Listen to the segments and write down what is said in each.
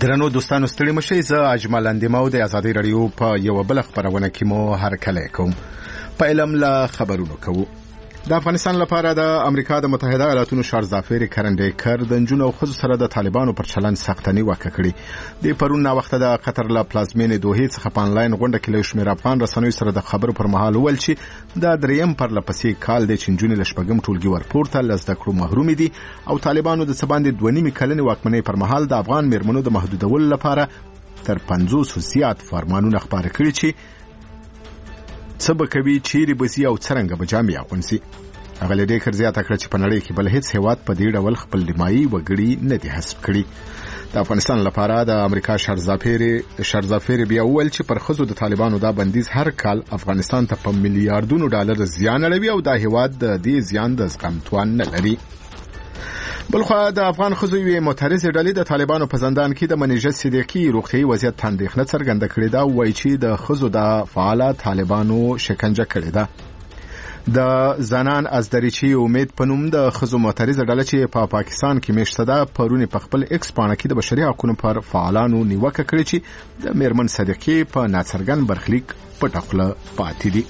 درنو دوستانو ستړي مشئ. زه اجمل اندیمو د ازادي رادیو په یو بل خبرونه کې مو هرکلی کوم. په علم له خبرونو کوو. د افغانستان لپاره د امریکا د متحده ایالاتونو شارزافیر کرنډیکر د نجونو او ښځو سره د طالبانو پر چلند سختنی وکړه کړي. د پرون نا وخت د قطر له پلازمینې دوحې څخه په انلاین غونډه کې له شمېر افغان رسنیو سره د خبرو پر مهال وویل چې د دریم پرلپسې کال د نجونې له شپږم ټولګي ورپورته له زده کړو محروم دي او طالبانو د څه باندې 2.5 کلنې واکمنۍ پر مهال د افغان میرمنو د محدودولو لپاره تر 50 زیات فرمانونه خپاره کړي چې څه به کوي، چیرې به ځي او څرنګه به جامې اغوندي. هغه له دې زیاته کړه چې په نړۍ کې بل هیڅ هیواد په دې ډول خپل نیمایي وګړي نه دي حذف کړي. د افغانستان لپاره د امریکا شارزافیر بیا وویل چې پر ښځو د طالبانو دا بندیز هر کال افغانستان ته په میلیارډونو ډالر زیان اړوي او دا هیواد د دې زیان د زغم توان نه لري. بلخوا د افغان ښځو یوې معترضې ډلې د طالبانو په زندان کې د منیژه صدیقي روغتیایي وضعیت ته اندېښنه څرګنده کړې ده. وایي چې د ښځو د فعاله طالبانو شکنجه کړې ده. د زنان ازدریچی امید په نوم د ښځو معترضه ډله چې په پاکستان کې میشته ده پرون په خپل ایکس پاڼه کې د بشري حقوقو پر فعالانو نیوکه کړې چې د میرمن صدیقي په ناڅرګند برخلیک پټه خوله پاتې دي.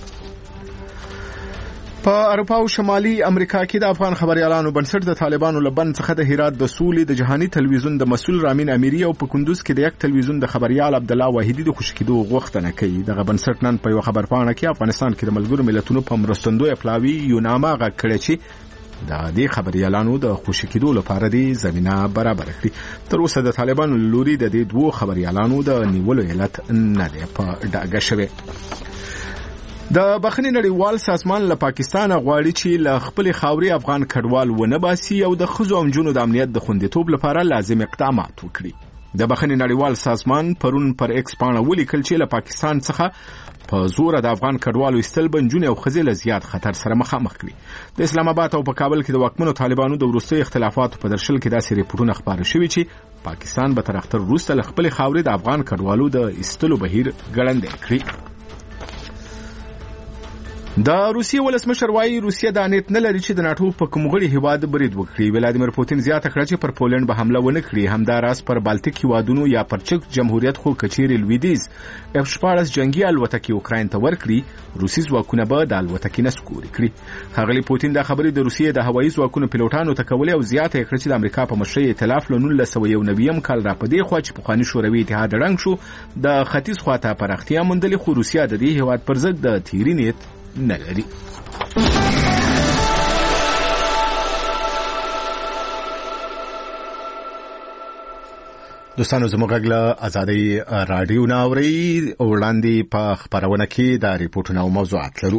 په اروپا او شمالي امریکا کې د افغان خبريالانو بنسټ د طالبانو لبن څخه د هرات د سولې د جهاني تلویزیون د مسؤل رامین امیری او په کندوز کې د یک تلویزیون د خبريال عبد الله واحدی د خوشی کېدو غوښتنه کوي. دغه بنسټ نن په یو خبرپاڼه کې افغانستان کې د ملګرو ملتونو په مرستندوی پلاوی یو نامه غږ کړی چې د دې خبريالانو د خوشی کېدو لپاره د زمينه برابر کړي. تر اوسه د طالبانو لوري د دې دوه خبريالانو د نیولو علت نه دی په ډاګه شوی. د بخښنې نړیوال سازمان له پاکستان غواړي چې له خپل خاوري افغان کډوال ونه باسي او د ښځو او نجونو د امنیت د خوندیتوب لپاره لازم اقدامات وکړي. د بخښنې نړیوال سازمان پرون پر ایکس پاڼه ولیکل چې له پاکستان څخه په زور د افغان کډوالو ایستل به نجونې او ښځې له زیات خطر سره مخامخ کړي. د اسلام آباد او په کابل کې د واکمنو طالبانو د وروستي اختلافاتو په درشل کې داسې ریپورتونه خپاره شوي چې پاکستان به تر اختر وروسته له خپل خاوري د افغان کډوالو د ایستلو بهیر ګړندی کړي. د روسیې ولسمشر وايي روسیه د نیت نه لري چې د ناتو په کوم غړي هیواد برید وکړي. ولادیمیر پوتین زیاته کړه چې پر پولند به حمله ونه کړي. همداراز پر بالټیک هیوادونو یا پر چک جمهوریت خو کچېرې لویدیز F-14 جنگي الوتکې اوکراین ته ورکړي. روسي ځواکونه به د الوتکې نسکوري کړي. ښاغلي پوتین د خبرې د روسیې د هوایي ځواکونو پیلوټانو ته کولې او زیاته کړه چې د امریکا په مشرۍ ائتلاف له 1991 کال را پدې خو چې پخوانی شوروي اتحاد رنګ شو د ختیځ خواته پراختیا موندلې خو روسیه د دې هیواد پر ضد د تیری نیت نه لري. دوستانو زموږ غږ له ازادي رادیو نه اورئ. وړاندې په خبرونه کې د ریپورتونو او موضوعات لرو.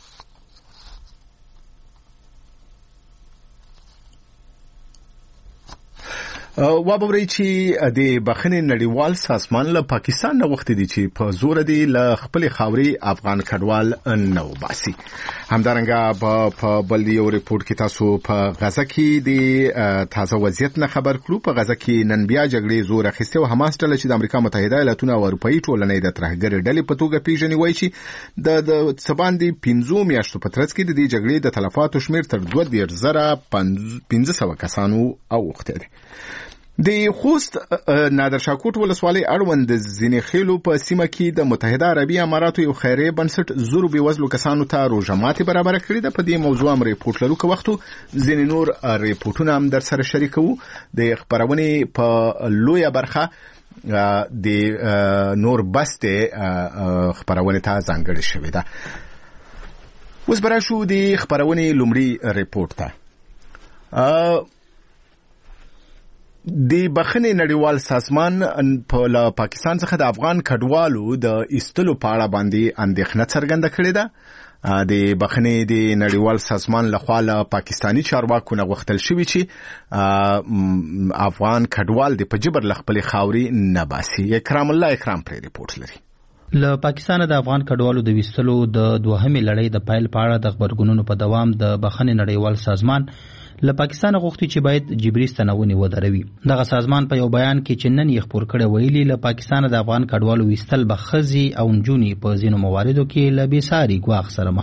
وابوري چې د بخښنې نړیوال سازمان له پاکستان نه وخت دي چې په زور دي له خپل خاوري افغان کډوال نو باسي. همدارنګه په بل یو ریپورت کې تاسو په غزه کې د تازه وضعیت نه خبر کړو. په غزه کې نن بیا جګړې زور اخیسته او حماس ډله چې د امریکا متحده ایالاتونو او اروپאי ټولنې د ترهګر ډلې په توګه پیژني وایي چې د سباندې 15 میاشتو په ترڅ کې د دې جګړې د تلفاتو شمیر تر 2,500 کسانو اوخته دي. د خوست نادرشاه کوټ ولسوالۍ اړوند د ځینې خېلو په سیمه کې د متحده عربي اماراتو یو خیري بنسټ زورو بېوزلو کسانو ته روژه ماتې برابره کړې ده. په دې موضوع هم ریپورت لرو که وختو ځینې نور ریپورتونه هم در سره شریکوو. د خپرونې په لویه برخه د نور بستې خپرونې ته ځانګړې شوې ده. اوس به راشو د خپرونې لومړي ریپورت ته. د بخښنې نړیوال سازمان په پاکستان څخه د افغان کډوالو د ایستلو په اړه باندې اندېښنه څرګنده کړې ده. د بخښنې د نړیوال سازمان لخوا له پاکستاني چارواکو نه غوښتل شوي چې افغان کډوال د په جبر له خپلې خاورې نه باسي. اکرام الله اکرام پرې ریپورت لري. له پاکستان د افغان کډوالو د ویستلو د دوهمې لړۍ د پیل په اړه د خبرګونونو په دوام د بخښنې نړیوال سازمان له پاکستان غوښتي چې باید جبري ستنونې ودروي. دغه سازمان په یو بیان کې چې نن یې خپور کړی ویلي له پاکستان د افغان کډوالو ویستل به ښځې او نجونې په ځینو مواردو کې له بېساري ګواښ سره مخ کړي.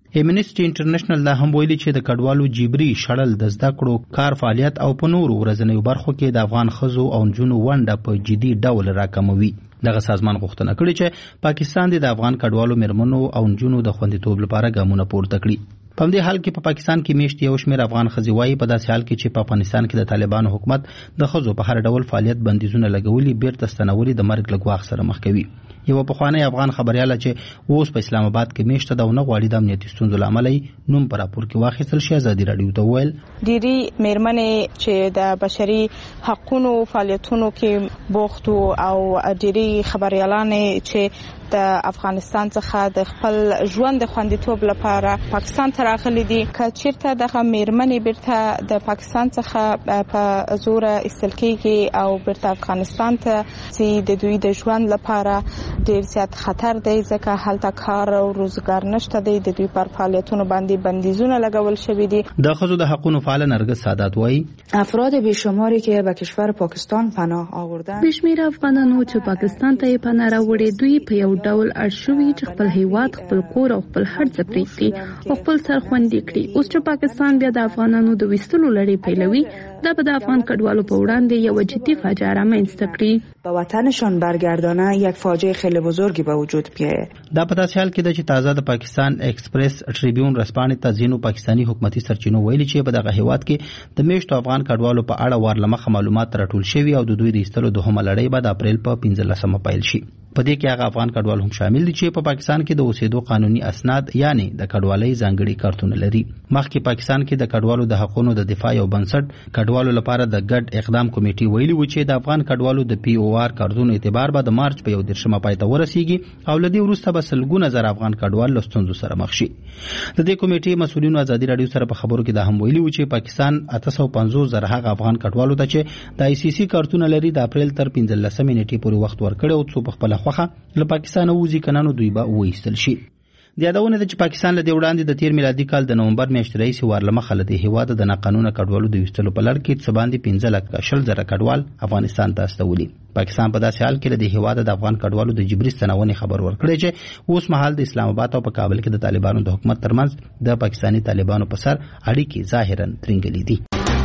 امنیسټي انټرنیشنل دا هم ویلي چې د کډوالو جبري شړل د زده کړو کار فعالیت او په نورو ورځنیو برخو کې د افغان ښځو او نجونو ونډه په جدي ډول راکموي. دغه سازمان غوښتنه کړې چې پاکستان د افغان کډوالو میرمنو او نجونو د خوندیتوب لپاره ګامونه پورته کړي. په دې حال کې په پاکستان کې میشت یو شمېر افغان ښځې وایي په داسې حال کې چې په افغانستان کې د طالبانو حکومت د ښځو په هر ډول فعالیت بندیزونه لګولي بیرته ستنولي د مرګ له ګواښ سره مخ کوي. یو پخوانی افغان خبرياله چې اوس په اسلام آباد کې میشته د ونه غواړي د امنیتي ستونزو لامل نوم پر راپور کې واخیستل شي. ازادي رادیو ته ویل ډيري میرمنې چې د بشري حقوقو فعالیتونو کې بوخت او ډيري خبريالانې چې د افغانستان څخه د خپل ژوند د خوندیتوب لپاره پاکستان ته راغلي دي. کچیرته د میرمنې بیرته د پاکستان څخه په زور ایستل کېږي او بیرته افغانستان ته چې د دوی د ژوند لپاره ډیر زیات خطر دی ځکه هلته کار او روزګار نشته دی. د دوی پر فعالیتونو باندې بندیزونه لګول شوي دي. د ښځو د حقوقو فعال نرګس سادات وایي افراد بیشماری که به کشور پاکستان پناه آوردن بشمیر افغانانو چې پاکستان ته پناه راوړي دوی په یو ډول ارشوي چې خپل هیواد خپل کور او خپل هر څه پریږدي او خپل سر خوندي کړي. اوس چې پاکستان بیا د افغانانو د وستلو لړۍ پیلوي دا به د افغان کډوالو په وړاندې یو جدي فاجعه رامنځته کړي. به وطنشان برگردانه یک فاجعه خیلی بزرگی به وجود بیاید. دا په داسې حال کې ده چې تازه د پاکستان ایکسپریس ټریبیون رسپانې ته ځینو پاکستانی حکومتي سرچینو ویلي چې په دغه هیواد کې د میشتو افغان کډوالو په اړه ورلمخه معلومات راټول شوي او د دوی د ایستلو دوهمه لړۍ به د اپریل په 15مه پیل شي. په دې کې هغه افغان کډوال هم شامل دي چې په پاکستان کې د اوسېدو قانوني اسناد یعنی د کډوالۍ ځانګړي کارتونه لري. مخکې پاکستان کې د کډوالو د حقوقو د دفاع یو بنسټ کډوالو لپاره د ګډ اقدام کمیټې ویلي و چې د افغان کډوالو د پی او آر کارتونو اعتبار به د مارچ په 11مه پای ته ورسیږي او لدی وروسته به سلګونه زر افغان کډوال له ستونزو سره مخ شي. د دې کمیټې مسؤلینو ازادي رادیو سره په خبرو کې دا هم ویلي و چې پاکستان 850 زر هغه افغان کډوالو ته چې د آی سی سی کارتونه لري د اپریل تر 15مې نیټې پورې وخت ورکړي او څو په خپل خوخه له پاکستان وځي کنانو دوی به وایستل شي. د یادونه ده چې پاکستان له وړاندې د 13 میلادي کال د نومبر میاشتې راهیسې ورلمخه له دې هیواد د ناقانونه کډوالو د وستلو په لړ کې څه باندې 15,000 کډوال افغانستان ته استولي. پاکستان په داسې حال کې د هیواد د افغان کډوالو د جبري ستنونې خبر ورکړی چې اوس مهال د اسلام آباد او په کابل کې د طالبانو د حکومت ترمنځ د پاکستاني طالبانو په سر اړیکې ظاهرا ترنګلې دي.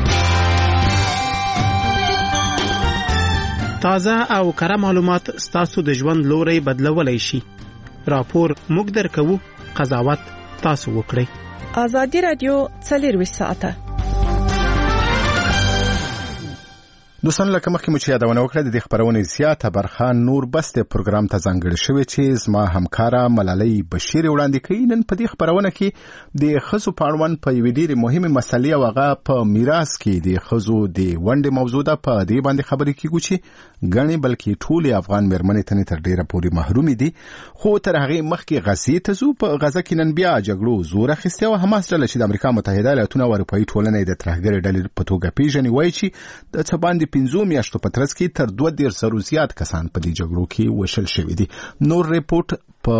تازه او کره معلومات ستاسو د ژوند لوري بدلولای شي. راپور موږ درکو، قضاوت تاسو وکړئ. ازادي رادیو 24 ساعته. دوستان لکه مخکې مو چې یادونه وکړه د دې خبرونې زیاته برخه نور بسته پروګرام ته ځانګړې شوې چې زما همکاره ملالۍ بشیر وړاندې کوي. نن په دې خبرونه کې د ښځو په اړوند په یوې ډېرې مهمه مسلې او هغه په میراث کې د ښځو د ونډې موضوع ده. په دې باندې خبرې کیږي چې غني بلکې ټول افغان مېرمنې ته تر ډیره پورې محروم دي. خو تر هغه مخکې غزې ته زو په غزه کې نن بیا جګړو زور اخیسته او حماس ډله چې د امریکا متحده ایالاتونو او اروپאי ټولنې د ترهګر ډلې په توګه پیژني وایي چې د څه باندې 15 میاشتو په ترڅ کې تر 2,000 زیات کسان په دې جګړو کې وشل شوي دي. نور ریپورت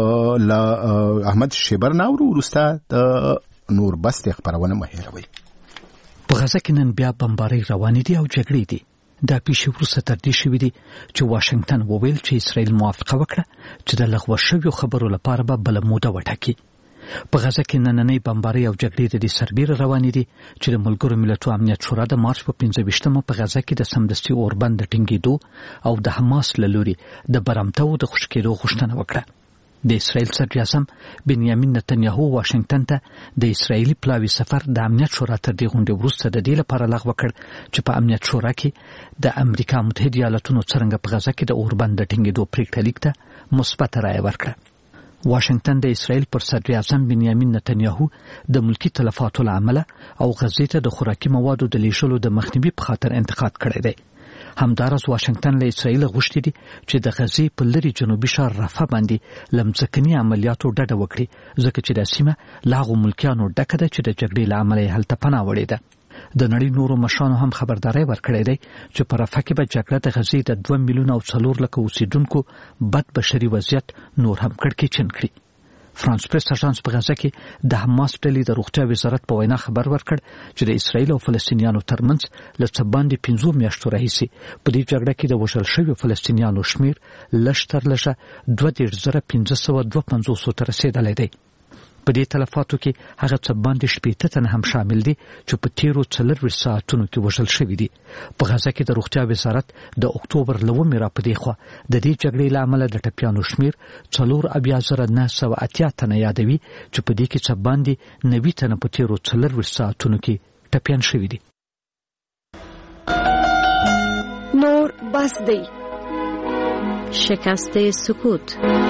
په احمد شیبر ناورو ورسته د نور بست خبرونه مهیروي. په غزه کې نن بیا بمبارۍ روانې دي او جګړې دي. دا پیښې وروسته تر دې شوې دي چې واشنگټن وویل چې اسرائیل موافقه وکړه چې د لغوه شویو خبرو لپاره به بله موده وټاکي. په غزه کې نننۍ بمبارۍ او جګړې د سربېره روانې دي چې د ملګرو ملتونو امنیت شورا د مارچ په 15مه په غزه کې د سمدستي اوربند د ټینګېدو او د حماس له لوري د برمتو د خوشي کېدو غوښتنه وکړه. د اسرائیل صدر اعظم بنیامین نتنیاهو واشنگټن ته د اسرائیلي پلاوي سفر د امنیت شورا تر دې غونډې وروسته د دې لپاره لغوه کړ چې په امنیت شورا کې د امریکا متحده ایالاتونو څرنګه په غزه کې د اوربند د ټینګېدو پریکړه لیک ته مثبت رایه ورکړه. واشنگټن د اسرائیل پر صدر اعظم بنیامین نتنیاهو د ملکی تلفاتو لامل او غزې ته د خوراکي موادو د لیږلو د مخنیوي په خاطر انتقاد کړی دی. همدارس واشنگټن له اسرائیل غوښتي دي چې د غزې په لری جنوبي ښار رفح باندې لمځکني عملیاتو ډډه وکړي ځکه چې د سیمه لاغو ملکیانو ډکه ده چې د جګړې له امله هلته پناه وړې ده. د نړۍ نورو مشرانو هم خبرداري ورکړې ده چې په رفح کې به جګړه د غزې د 2 میلیون او 4 لک اوسیدونکو بد بشري وضعیت نور هم کړکېچن کړي. فرانس پریس اژانس په غزه کې د حماس ډلې د روغتیا وزارت په وینا خبر ورکړ چې د اسرائیل او فلسطینیانو ترمنځ له څه باندې 15 میاشتو راهیسې په دې جګړه کې د وژل شویو فلسطینیانو شمیر لږ تر لږه 2,552 ته رسیدلی دی. په دې تلفاتو کې هغه څه باندې 80 تن هم شامل دي چې په تیرو 4 ساعتونو کې وژل شوي دي. په غزه کې د روغتیا وزارت د اکتوبر 9 را پدې خو د دې جګړې لامل د ټپيانو شمیر 4,980 تن یادوي چې په دې کې څه باندې 90 تن په تیرو 4 ساعتونو کې ټپيان شوي دي. نور بس دی شکست سکوت.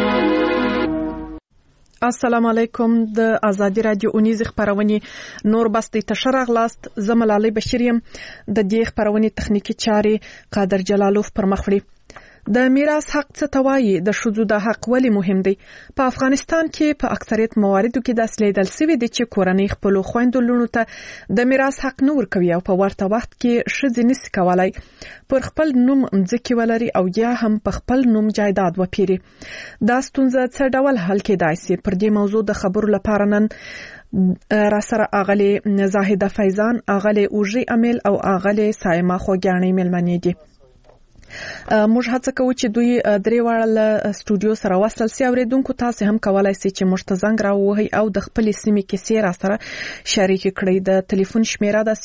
السلام علیکم. د ازادي رادیو اونیز خبرونه نور بستی تشرغ لاست زملالي بشریم د دې خبرونه تخنیکی چاري قادر جلالوف پر مخړي. د میراث حق څه توایي د شذو د حق ولی مهم دی. په افغانستان کې په اکثریت مواردو کې د اصليدل سوي دي چې کورنۍ خپل خويندو لونو ته د میراث حق نه ورکوي او په ورته وخت کې شذ نس کولای پر خپل نوم ځکه ولري او یا هم په خپل نوم جایداد وپیري. دا ستونزه څه ډول حل کېدای شي؟ پر دې موضوع د خبرو لپاره نن را سره اغلی زاهده فیضان، اغلی اوجی امیل او اغلی سایما خوګانی ملمنې دي. موږ هڅه کوو چې دوی درې واړه له سټوډیو سره وصل سي. اوریدونکو تاسو هم کولای شئ چې مشتزنګ راوهي او د خپل سیمې کې سره سره شریک کړئ. د ټلیفون شمیره د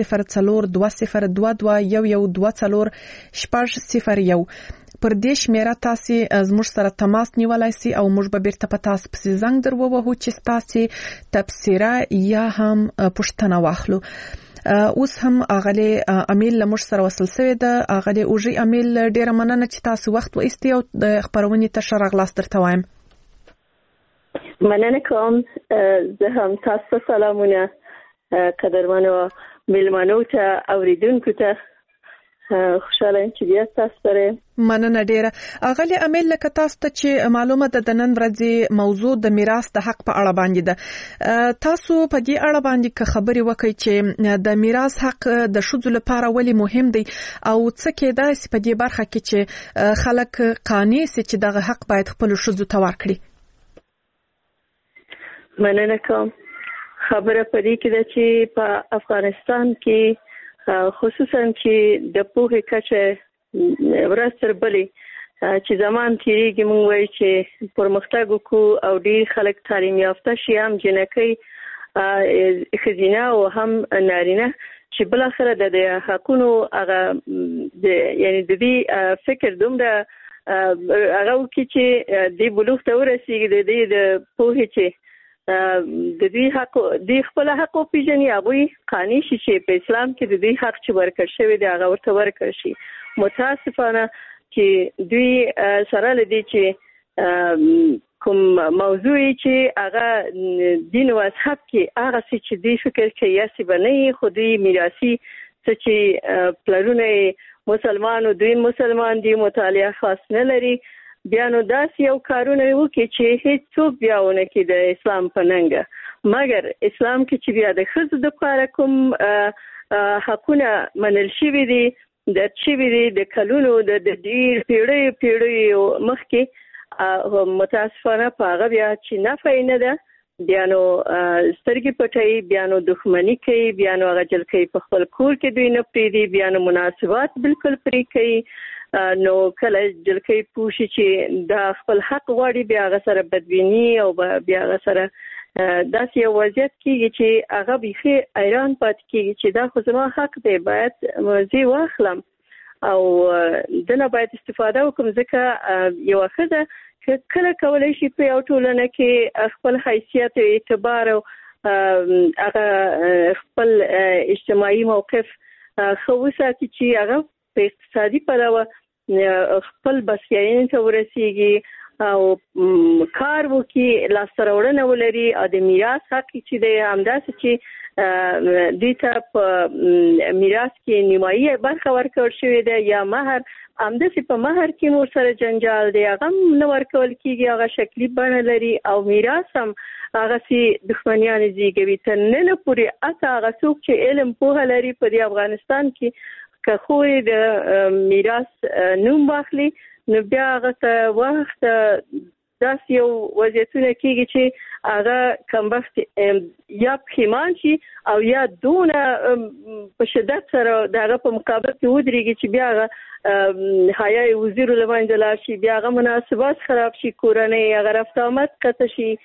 0042021124 پر دې شمیره تاسو زموږ سره تماس نیولای شئ او موږ به بیرته په تاسو پسې زنګ درووهو چې تاسو تبصره یا هم پوښتنه واخلو. اوس هم اغلی امیل لمر سره وصل شوی ده. اغلی اوجی امیل ډیره مننه چې تاسو وخت وایستئ او د خبرونه تشرغ لاست درته وایم. مننه کوم. زه هم تاسو سلامونه قدرمنو ملمنو ته اوریدونکو ته خوشاله چې بیا تاسو سره مننه ډیره. اغلی امیل لکه تاسو ته چې معلومه ده د نن ورځې موضوع د میراث د حق په اړه باندې ده. تاسو په دې اړه باندې خبري وکړئ چې د میراث حق د شذو لپاره ولی مهم دی او څه کېدای شي په دې برخه کې چې خلک قانع شي چې دغه حق باید خپل شذو ته ورکړي. مننه کوم. خبره پدې کې ده چې په افغانستان کې خصوصا چې د پوهې کچه ورځ تر بلې چې زمان تیریږي موږ وایو چې پرمختګ وکړو او ډېر خلک تعلیم یافته شي، هم جنکۍ ښځینه او هم نارینه، چې بلاخره د حقونو هغه یعنی د دې فکر دومره هغه وکړي چې دې بلوغ ته ورسېږي د دې د پوهې چې د دې حق د خپل حق پیژني هغه قانوني شي چې په اسلام کې د دې حق چې ورکړ شوی دی هغه ورته ورکړ شي. متاسفانه چې دوی سره لدی چې کوم موضوع چې هغه دین او مذهب کې هغه چې دی فکر کوي چې بنې خودي میراثي چې پلرونه مسلمان او دوی مسلمان دي مطالعه خاص نه لري، بیا نو داسې یو کارونه وکړي چې هیڅ څوک بیاونه کې د اسلام په ننګه، مګر اسلام کې چې بیا د ښځو دپاره کوم حقونه منل شوي دي د کلونو د ډېر پیړیو مخکې، متاسفانه په هغه بیا چې نفع نه ده، بیا نو سترګې پټوي، بیا نو دښمني کوي، بیا نو هغه جلکۍ په خپل کور کې دوی نه پرېږدي، بیا نو مناسبات بالکل پرې کوي. نو کله جلکۍ پوښي چې دا خپل حق غواړي، بیا هغه سره بدبیني او بیا هغه سره داسې یو وضعیت کېږي چې هغه بیخي حیران پاتې کېږي چې دا خو زما حق دی، باید زه واخلم او دنه باید استفاده وکړم، ځکه یوه ښځه کله کولی شي په یو ټولنه کې خپل حیثیت او اعتبار او هغه خپل اجتماعي موقف ښه وساتي چې هغه په اقتصادي پلوه خپل بسیاینې ته ورسیږي او کار وکړي، لاسته راوړنه ولري او د میراث حق چې دی همداسې چې دوی ته په میراث کې نیمایي برخه ورکول شوې ده یا مهر، همداسې په مهر کې مور سره جنجال دی، هغه هم نه ورکول کېږي، هغه شکلي بڼه لري او میراث هم هغسې دښمنیانې زیږوي. تر ننه پورې حتی هغه څوک چې علم پوهه لري په دې افغانستان کې که خو د میراث نوم واخلي نو بیا هغه ته وخت داسې یو وضعیتونه کېږي چې هغه کمبخت یا پښیمان شي او یا دونه په شدت سره د هغه په مقابل کې ودرېږي چې بیا هغه حیای وزیر له منځه لاړ شي، بیا هغه مناسبات خراب شي، کورنۍ هغه رفت آمد قطع شي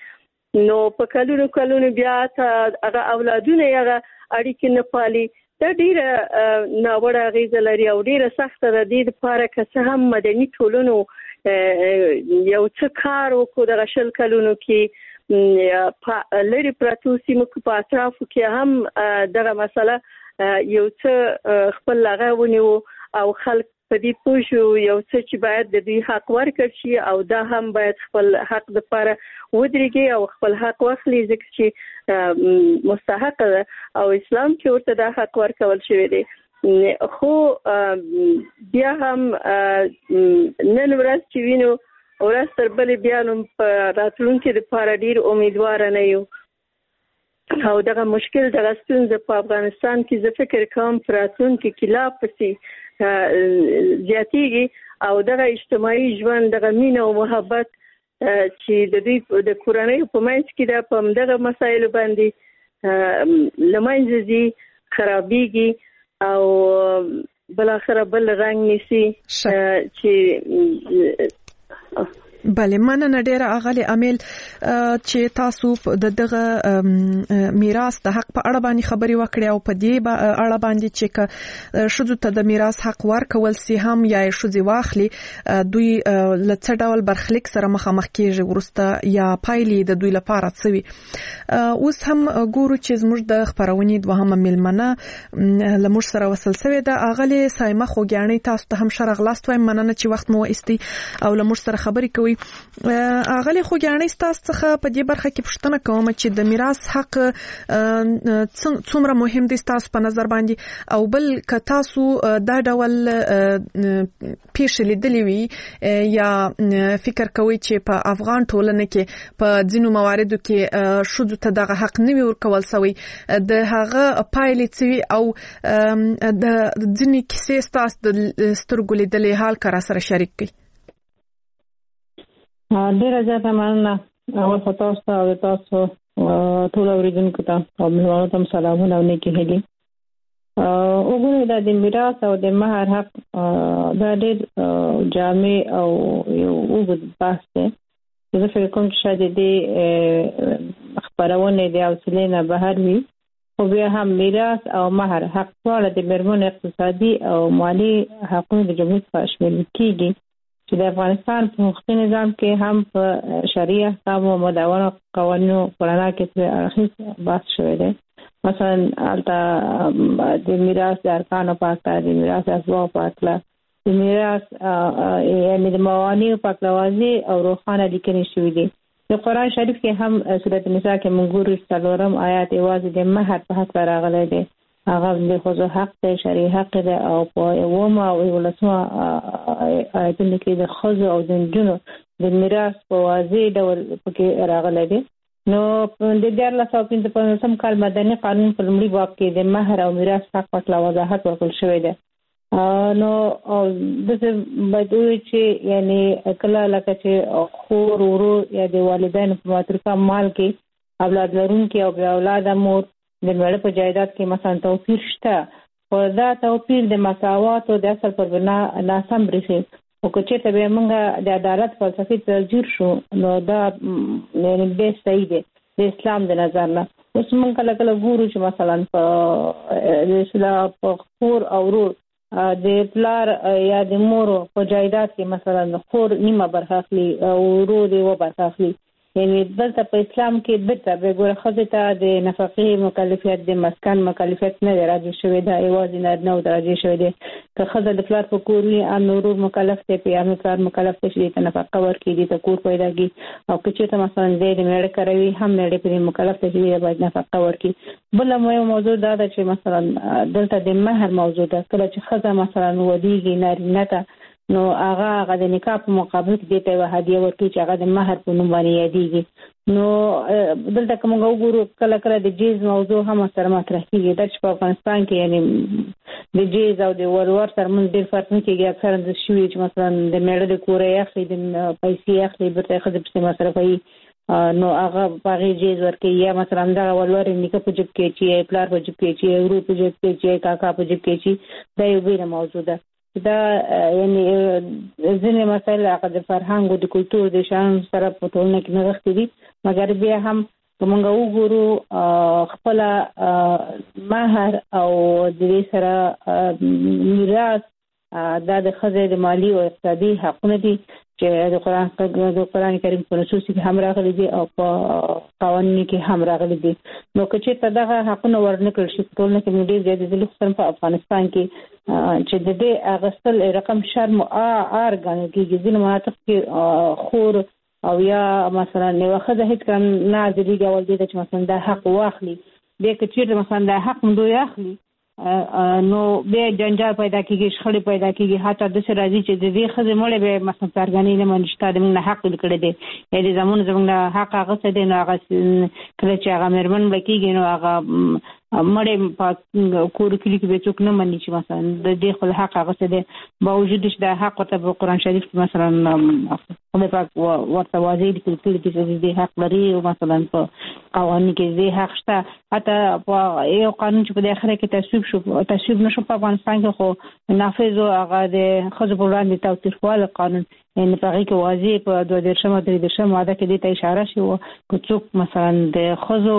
نو په کلونو بیا هغه اولادونه هغه اړیکې نه پالي. دا ډیره ناوړه اغیزه لري او ډیره سخته ده. د دې لپاره که څه هم مدني ټولنو یو څه کار وکړو د 20 کلونو کې لري پراتو سیمو په اطرافو کې هم دغه مسله یو څه خپل لغه ونیو او خلک په دې پوښو یو څه چې باید د دې حق ورکړي شي او دا هم باید خپل حق د لپاره ودرېږي او خپل حق واخلي ځکه چې مستحق ده او اسلام کې ورته دا حق ورکول شوی دی. خو بیا هم نن ورځ چې وینو ورځ تر بلې بیا نو په راتلونکي لپاره ډیر امیدوار نه یو او دغه مشکل دغه ستونزه په افغانستان کې زه فکر کوم په راتلونکي کې لا پسې زیاتېږي او دغه اجتماعي ژوند دغه مینه او محبت چې د دې د کورنۍ په منځ کې د په دغه مسایلو باندې لمنځه ځي خرابېږي او بل اخر بل رنګ نسی چې بله مننه ډیره اغلی امیل چې تاسو د دغه میراث د حق په اړه باندې خبري وکړې او په دې اړه باندې چې شذو ته د میراث حق ورکول سي هم یا شذي واخلي دوی لڅ ډول برخلیک سره مخامخ کیږي ورسته یا پایلې د دوی لپاره څوي. اوس هم ګورو چې زموږ د خبرونې دوهمه ملمنه لمر سره وصل شوی د اغلی سایمه خوګیانې تاسو ته هم شرغ لاست وایم. مننه چې وخت مو استي او لمر سره خبري کوي. اغلی خوګیانې تاسو څخه په دې برخه کې پوښتنه کوم چې د میراث حق څومره مهم دی تاسو په نظر باندې او بل ک تاسو دا ډول پیښې لیدلې وي یا فکر کوي چې په افغان ټولنه کې په ځینو مواردو کې شذو ته دغه حق نه وي ورکول شوی د هغه پایلې څه او د ځینې کیسې تاسو د سترګو لیدلې حال کرا سره شریک کړئ. ډیره زیاته مننه او تاسو ته او تاسو ټول اوریدونکو ته او موږ ته سلامونه او نیکی هلي. وګورئ د میراث او د مہر حق دا ډېر جامع او یو وګد بحث دی. زه فکر کوم چې شاید دې خبرونه د اوسلې نه بهر وي او بیا هم میراث او مہر حق ټول د مرمن اقتصادي او مالی حقوقو د جمهوریت په شمول کېږي چې د افغانستان په حقوقي نظام کې هم په شریعه احکام او مدونه قوانینو قرانا کې اخیس بحث شوی دی. مثلا البته د میراث د ارکانو په اړه د میراث اسباب په اړه د میراث یعنی د موانع په اړه واضح او روښانه لیکنې شوې دي. د قرآن شریف کې هم سورۃ النساء کې موږ ګورو 4 آیات یوازې د مہر په حق راغلي دي. هغه د خصوص حق دی شرعي حق دی او په یوما او ولسمه آیتونه کې د خزو او د جنو د میراث په واضح ډول پکې راغلي دي. نو د 1455 کال مدني قانون په لومړي باب کې د مہر او میراث حق په اړه وضاحت ورکړل شوی دی. نو دغه بدوی چې یعنی کله لکه چې خور ورور یا د والدین په مترکه مال کې اولاد لرونکي او بیا اولاد مور د مړ په جایداد کې مثلا توپیر شته او دا توپیر د مساوات او د اصل پر بنا ناسم برسي او چې ته به موږ د عدالت فلسفي ترجیح شو نو دا نه به صحیح دی د اسلام د نظر نه. اوس موږ کله ګورو چې مثلا په اسلام په خور او ورور د پلار یا د مور په جایداد کې مثلا خور نیمه برخه اخلي او ورور یې و برخه اخلي. یعنی دلته په اسلام کې دته به ګوره خزه ته د نفقې مکلفیت د مسکن مکلفیت نه راځي شوی دا ایواز نه نو راځي شوی دی. که خزه د پلار په کور وي ان نور مکلف دی په امر پلار مکلف دی چې نفقه ورکړي دي ته کور پیدا کی او که چې ته مثلا دې مېړه کوي هم مېړه په مکلف دی چې باید نفقه ورکړي. بل مهم موضوع دا ده چې مثلا دلته د مہر موضوع ده. کله چې خزه مثلا ودیږي نارینه ته نو هغه د نکاح په مقابل کې د هدیه ورکړي چې هغه د مہر په نوم باندې یادېږي. نو دلته کوم وګورو کله د جیز موضوع هم سره مطرح کیږي د په افغانستان کې یعنی د جیز او د ورور ترمنځ ډېر فرق نه کیږي. اکثر د شوی چې مثلا د میړه د کورې اخلي د پیسې اخلي برته خځه په مصرفي نو هغه باغی جیز ورکړي یا مثلا دا ولور نیکه په جيب کې چې پلار په جيب کې چې ورو په جيب کې چې کاکا په جيب کې چې دا یو بیره موضوع ده. دا یعنی ځینې مسایل هغه د فرهنګ او د کلتور د شان سره په ټولنه کې نغښتي دي، مګر بیا هم موږ وګورو خپل مہر او د دې سره میراث دا د ښځې د مالی او اقتصادي حقونه دي چې د قرآن کریم په نصوص کې هم راغلي دي او په قوانینو کې هم راغلي دي. نو که چېرته دغه حقونه ورنکړل شي په ټولنه کې ډېر زیات دي، خصوصا په افغانستان کې چې د دې اغوستل رقم شرم عار ګڼل کېږي. ځینې مناطق کې خور او یا مثلا یوه ښځه هېڅ کله نه عاجزېږي اول دې ته چې مثلا دا حق واخلي، بیا که چېرته مثلا دا حق دوی اخلي نو بیا جنجال پیدا کېږي، شخړې پیدا کېږي، حتی داسې راځي چې د دې ښځې مړی به مثلا څرګندې نه مني چې تا زموږ نه حق کړی دی یا د زموږ نه حق هغه څه دی. نو هغه کله چې هغه مېرمن به کېږي نو هغه مړی په کور کلي کې به څوک نه مني چې مثلا د دې خپل حق هغه څه دی، باوجود چې دا حق ورته په قرآن شریف کې مثلا خدای پاک ورته واضح لیکل کړي چې دې حق لري، او مثلا په قوانینو کې دې حق شته. حتی په یو قانون چې په اخره کې تصویب نشو په افغانستان کې خو نافذ او هغه د ښځو پر وړاندې تاوتریخوالي قانون، یعنې په هغې کې واضح په 22 او 23 ماده کې دې ته اشاره شوې که څوک مثلا د ښځو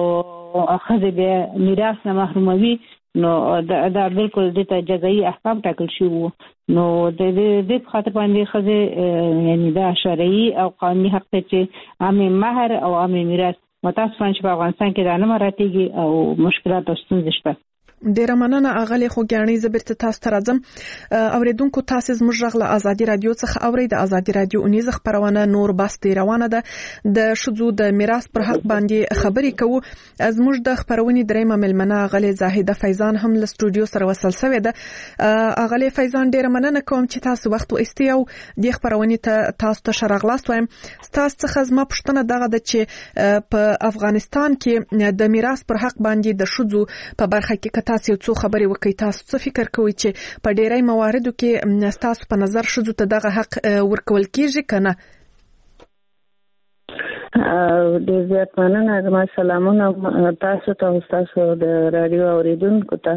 بیا میراث نه محروموي نو دا بالکل دې ته جزایي احکام ټاکل شوي وو. نو د دې په خاطر باندې ښځې یعنې دا شرعي او قانوني حق دی چې عامې مهر او عامې میراث متاسفانه چې په افغانستان کې دا نه مراعاتېږي او مشکلات او ستونزې شته. ډیره مننه اغلی خوګیاڼۍ. زه بیرته تاسو ته راځم. اوریدونکو تاسو زموږ غږ له ازادي رادیو څخه اورئ. د ازادي رادیو اونیزه خبرونه نور بس دی روانه ده. د ښځو د میراث پر حق باندې خبرې کوو. زموږ د خبرونې درېمه مېلمنه اغلی زاهده فیضان هم له سټوډیو سره وصل شوې ده. اغلی فیضان ډیره مننه کوم چې تاسو وخت وایستئ او د خبرونې ته تاسو ته ښه راغلاست وایم. تاسو څخه زما پوښتنه دغه ده چې په افغانستان کې د میراث پر حق باندې د ښځو په برخه کې تاسو یو څو خبرې وکړئ. تاسو څه فکر کوئ چې په ډېری مواردو کې تاسو په نظر ښځو ته دغه حق ورکول کېږي که نه؟ ډېر زیات مننه. زما سلامونه تاسو ته او تاسو د راډیو اوریدونکو ته.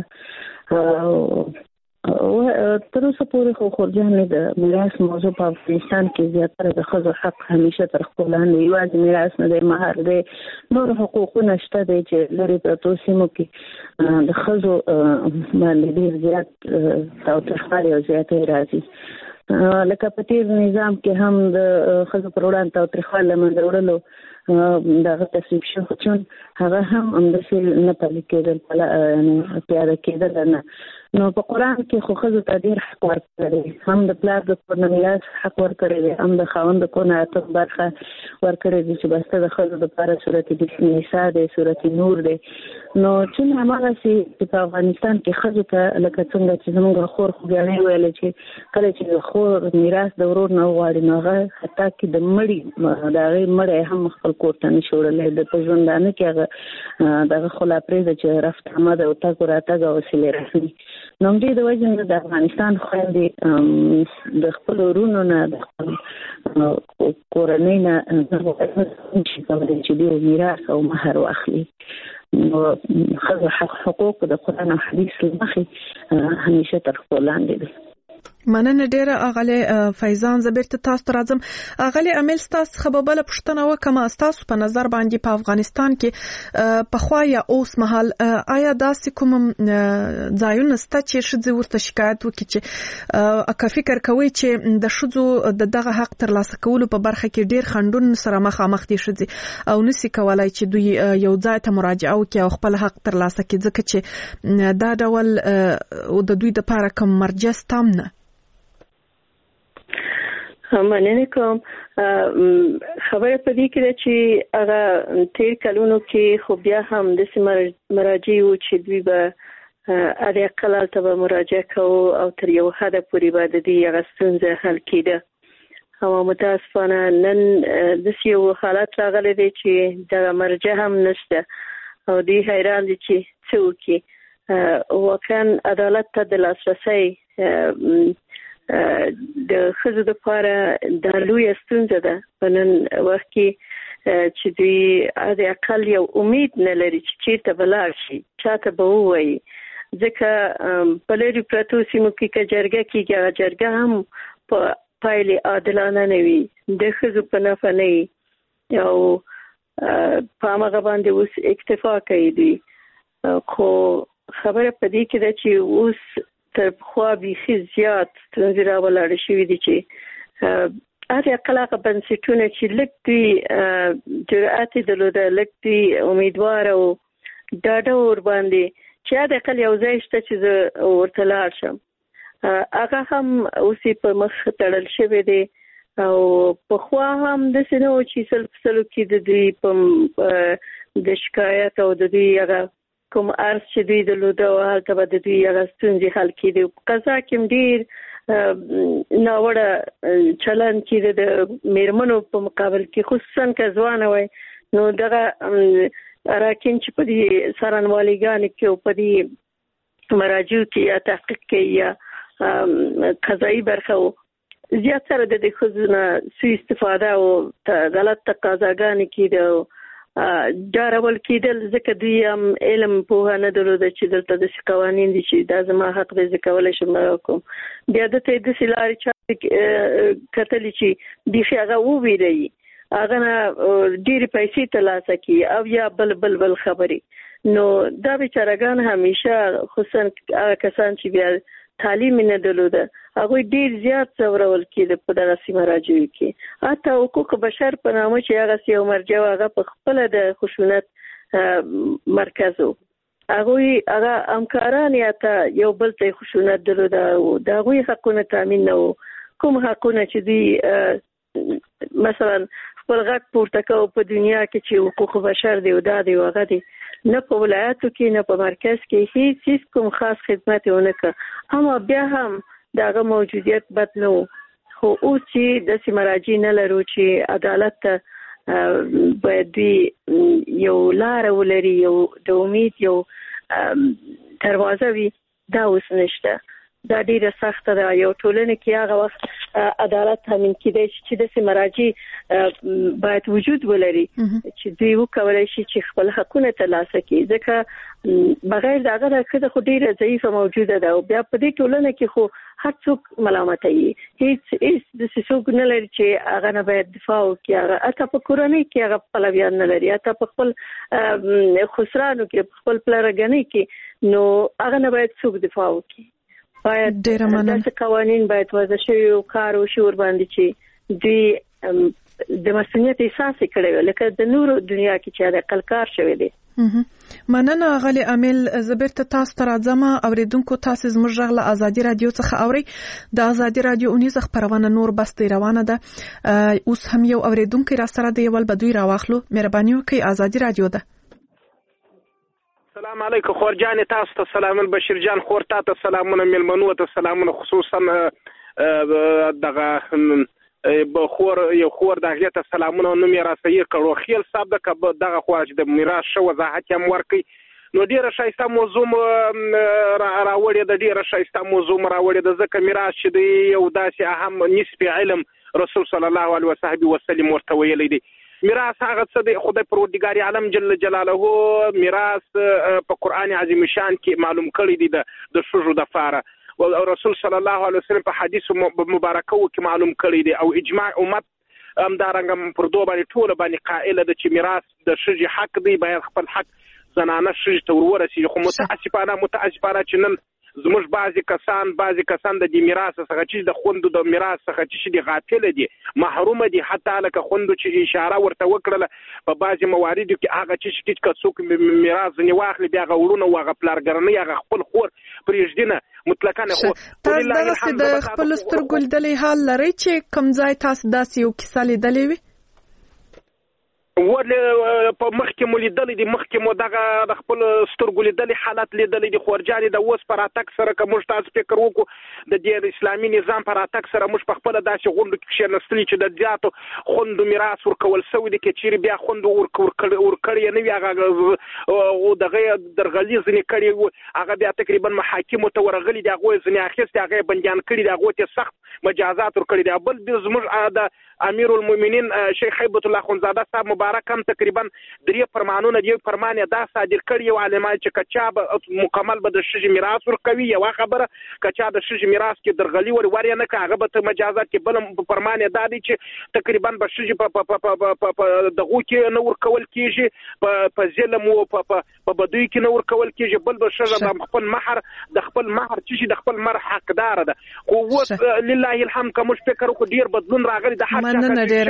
تر اوسه پورې خو خورجانې د میراث موضوع په افغانستان کې زیاتره د ښځو حق همیشه تر خپل لاندې، یوازې میراث نه دی، مهر دی، نور حقوقونه شته دی چې لرې پرتو سیمو کې د ښځو باندې ډېر زیات تاوتریخوالی او زیاتی راځي. لکه په تیر نظام کې هم د ښځو پر وړاندې تاوتریخوالی له منځه وړلو دغه تصویب شو، چې هغه هم همداسې نه پلي کېدل، پیاده کېدل نه. نو په قرآن کې خو ښځو ته ډېر حق ورکړی دی، هم د پلار د کور نه میراث حق ورکړی دی، هم د خاوند د کور نه اتم برخه ورکړی دی چې بسته د ښځو دپاره صورت نساء دی، صورت نور دی. نو چې هماغسې په افغانستان کې ښځو ته لکه څنګه چې زموږ خور خوګیاڼۍ ویله چې کله چې خور میراث د ورور نه وغواړي نو هغه حتی کې د مړي د هغې مړی هم خپل کور ته نشي وړلی، د په ژوندانه کې هغه دغه خو لا پرېږده چې رفت آمد او تګ راتګ او صلې رحمي. نو همدې د وجې نه د افغانستان خویندې د خپلو وروڼو نه د خپل کورنۍ نه نشي کولی چې ډېر میراث او مهر واخلي. نو ښځو حقوق د قرآن او حدیث له مخې همیشه تر خپل لاندې دي. مننه ډیره اغلی فیضان. زه بیرته تاسو ته راځم. اغلی امیل ستاسو څخه به بله پوښتنه وکړم. ستاسو په نظر باندې په افغانستان کې پخوا یا اوس مهال آیا داسې کوم ځایونه شته چې ښځې ورته شکایت وکړي چې که فکر کوئ چې د ښځو د دغه حق ترلاسه کولو په برخه کې ډیر خنډونه سره مخامخ دي ښځې او نشي کولای چې دوی یو ځای ته مراجعه وکړي او خپل حق ترلاسه کړي ځکه چې دا ډول د دوی لپاره کوم مرجع شته نه؟ مننه کوم. خبره په دې کې ده چې هغه تیر کلونو کې خو بیا هم داسې مراجع وو چې دوی به حد اقل هلته به مراجعه کوو او تر یو حده پورې به د دې هغه ستونزه حل کېده. او متاسفانه نن داسې یو حالت راغلی دی چې دغه مرجع هم نشته او دوی حیران دي چې څه وکړي. واقعا عدالت ته د لاسرسی د ښځو دپاره دا لویه ستونزه ده په نن وخت کې چې دوی حد اقل یو امید نه لري چې چېرته به لاړ شي، چاته به ووایي ځکه په لري پرتو سیمو کې جرګه کیږي هغه جرګه هم په پایلې عادلانه نه وي د ښځو په نفع نه وي او په هغه باندې اوس اکتفا کوي دي خو خبره په دې کې ده چې اوس تر خوا بيخي زیات ستونزې راولاړې شوې دي چې هغه کلاغه بنسټونه چې لکه جرأت درلوده لکه امیدوار او ډاډه ور باندې چې دا کله یو ځای شته چې ورته لاړ شم هغه هم اوس په مخ تړل شوی دی او په خوا هم د سينو چې سلو کې د دې په د شکایت او د دې هغه کوم ارز چې دوی د لوده او هلته به د دوی هغه ستونزې حل کړي قضا کې ډیر ناوړه چلن کې د میرمنو په مقابل کې خصوصا که ځوان وي نو دغه راکین چې په دې سرانواليګان کې او په دې مراجع کې یا تحقیق کې یا قضایي برخه زیات سره د خزونه سوء استفاده او غلط تقاضاګانې کېده ډارول کېدل ځکه دوی هم علم پوهه نه درلوده چې دلته د قوانین دي چې دا زما حق دی زه کولی شم کوم بیا دته د سلاري چا کتل چې بيخي هغه وویری هغه نه ډېر پیسې ترلاسه کی او یا بل خبري نو دا بیچارهګان همیشه خصوصا کسان چې بیا تعلیم نه درلوده هغه ډیر زیات څورول کېده په دغه سیمه راځي کې حتی حقوق بشر په نامه چې هغه یو مرجع هغه په خپل د خشونت مرکز هغه همکاران یا ته یو بل ته خشونت درلوده او د هغوی حقونه تامین نه کوم حقونه چې دی مثلا خپل غږ پورته کوي په دنیا کې چې حقوق بشر دی او دا دی او هغه دی نه په ولایتو کې نه په مرکز کې هیڅ کوم خاص خدمت ونه کړ اما بیا هم دغه موجودیت بد نه خو اوس چې د سیمراجي نه لرو چې عدالت ته باید یو لار ولري یو د امید یو دروازه وي دا اوس نشته دا ډیره سخته ده یو ټولنه کې هغه وخت عدالت تامین کیدای چې د سیمراجي باید وجود ولري چې دوی وکولای شي چې خپل حقونه ترلاسه کړي ځکه بغیر دغه د خو ډیره ضعیفه موجوده ده او بیا په دې ټولنه کې خو هر څوک ملامت وي هیڅ د څوک نه لري چې هغه نه باید دفاع وکړي هغه اته په کورنۍ کې هغه خپل بیان نه لري اته په خپل خسرانو کې خپل پلرګنۍ کې نو هغه نه باید څوک دفاع وکړي باید داسې قوانین باید وضع شوي او کار وشي ورباندې چې دوی د مسؤلیت احساس کړي لکه د نورو دنیا کې چې د قلکار شوی دی مننه غلی امیل زبرت تاسو تر ځما اوریدونکو تاسو زموږ غږ له ازادي رادیو څخه اوري د ازادي رادیو اونیز خبرونه نور بسته روانه ده اوس هم یو اوریدونکو را سره دی ول بدوی راوخلو مهرباني وکړئ ازادي رادیو ده السلام علیکم خور جان تاسو ته سلام بشیر جان خور ته سلامونه ملمنو ته سلامونه خصوصا دغه خور یو خور دغه ته سلامونه نو میرا سیر کړو خیل صاحب دغه خواج د میراث شو وضاحت هم ورکي نو ډیره شایسته موضوع راوړی د ډیره شایسته موضوع راوړی د ځکه میراث چې دی یو داسې اهم نسبی علم رسول صلی الله علیه وسلم ورته ویلی دی میراث هغه څه دی خدای پروردګار عالم جل جلاله میراث په قران عظیم شان کې معلوم کړی دی د شجو د فاره او رسول صلی الله علیه وسلم په حدیث مبارکه کې معلوم کړی دی او اجماع امت همدارنګه پر دوه باندې ټول باندې قائله ده چې میراث د شجې حق دی باید خپل حق زنانه شجې ته ورسیږي خو متاسفانه چې نن زموږ بعضی کسان د میراث څخه چې د خوندو د میراث څخه چې دي غافل دي محروم دي حتی لکه خوندو چې اشاره ورته وکړه په بعضی مواردو کې هغه چې څوک میراث نه واخلي بیا غوړونه واغ پلارګرنی هغه خپل خور پرېږدینه مطلقاً خو تاسو د خپل سترګو لیدلې حال لري چې کوم ځای تاسو داسې یو کیسه لیدلې وي ولې په مخکې مو لیدلې دي مخکې مو دغه د خپل سترګو لیدلې حالت لیدلې دي خورجانې د اوس پر اتک سره که موږ تاسو فکر وکړو د دې اسلامي نظام پر اتک سره موږ په خپل داسې غونډو کې کښېنستلي چې د زیاتو خوندو میراث ورکول سوی دي کې چیرې بیا خوندو ورکړی نه وي هغه دغه درغلي ځینې کړي هغه بیا تقریبا محاکمو ته ورغلي دي هغوی ځینې اخیستې هغه بندیان کړي دي هغوی ته سخت مجازات ورکړي دي بل زموږ د امیر المؤمنین شیخ هیبت الله خونزاده صاحب مبارک هم تقریبا 3 فرمانونه دی فرمان دا صادر کړی او علماء چې کچا مکمل به د شج میراث ورکوي یو خبره کچا د شج میراث کې درغلی ور نه کاغه به مجازات کې بل فرمان دا دی چې تقریبا به شج په دغه کې نو ورکول کیږي په ظلم او په بدوی کې نو ورکول کیږي بل به شج د خپل مہر چې د خپل مر حقدار ده خو وس لله الحمد کوم فکر خو ډیر بدلون راغلی د هر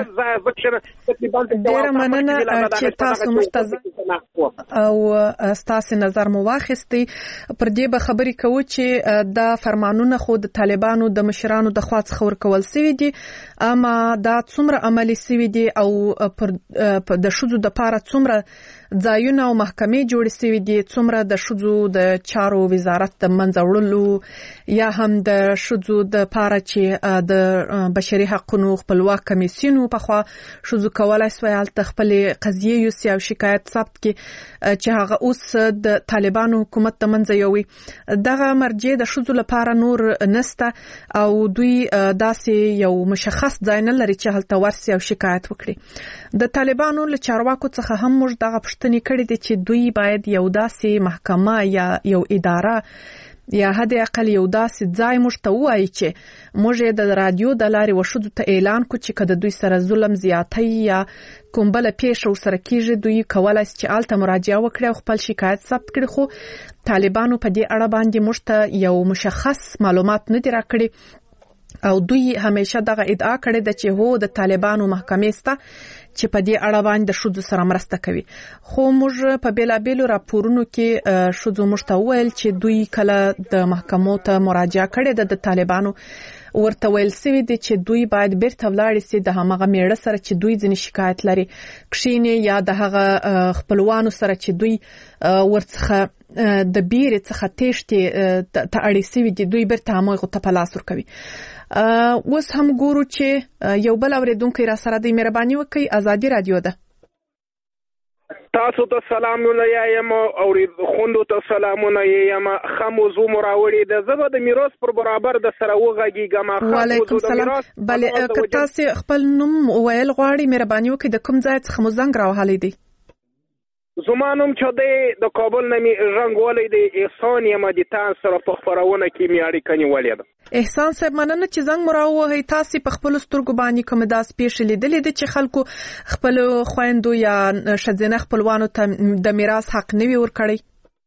ډیر مننه چې تاسو مشتز او تاسو نظر مو واخیستي پر دې به خبرې کوو چې دا فرمانونه خو د طالبانو د مشرانو د خوا څخه ورکول سوي دي اما دا څومره عملي سوي دي او په د شذو د پاره څومره ځایونه او محکمې جوړې سوي دي څومره د شذو د چارو وزارت د منځوړلو یا هم د شذو د پاره چې د بشري حقوقو خپلواک کمیسیون په خوا شذو کولای سوال خپل قضیه یو سیاو شکایت ثبت کی چې هغه اوس د طالبانو حکومت د منځوي دغه مرجع د شذو لپاره نور نسته او دوی داسې یو مشخص ځای نه لري چې هلته ورسي او شکایت وکړي د طالبانو له چارواکو څخه هم موږ دغه پښتنې کړې دي چې دوی باید یو داسې محکمه یا یو اداره یا حد اقل یو داسې ځای موږ ته وایي چې موږ د رادیو د لارې وشو ته اعلان کو چې کله دوی سره ظلم زیاتی یا کوم بل پیښه سره کیږي دوی کولای شي چې الته مراجعه وکړي او خپل شکایت ثبت کړي خو طالبانو په دې اړه باندې موږ ته یو مشخص معلومات نه دی راکړي او دوی همیشه دغه ادعا کړې ده چې هو د طالبانو محکمې سته چې په دې اړه باندې د شذو سره مرسته کوي خو موږ په بیلابیلو راپورونو کې شذو مشتول چې دوی کله د محکمو ته مراجعه کړې ده د طالبانو ورته ویل سوي دي چې دوی باید بیرته ولاړ شي د هغه میړه سره چې دوی ځنې شکایت لري کښینه یا د هغه خپلوانو سره چې دوی ورڅخه د بیرې څخه تېښتې ته اړې سوي دي دوی بیرته هغه ته په لاس ورکوي اوس هم ګورو چې یو بل اوریدونکو را سره د مهرباني وکړي ازادي رادیو ده تاسو ته سلامونه یم او خوندو ته سلامونه یم خموزو مراوړي د زبر د میراث پر برابر د سره وغږیږم وعلیکم السلام بلې که تاسو خپل نوم ویل غواړئ مهرباني وکړئ د کوم ځای څخه مو زنګ راوهلی دی زمانم چې د کابل نمی رنگ ولې د احسان یم د تاسو سره په خبرونه کې میاري کني ولید احسان صاحب مننه چې زنګ مراوه تاسو په خپل سترګو باندې کوم داس پیښ لیدلې دي چې خلکو خپل خويندو یا شذنه خپلوانو ته د میراث حق نه ورکړي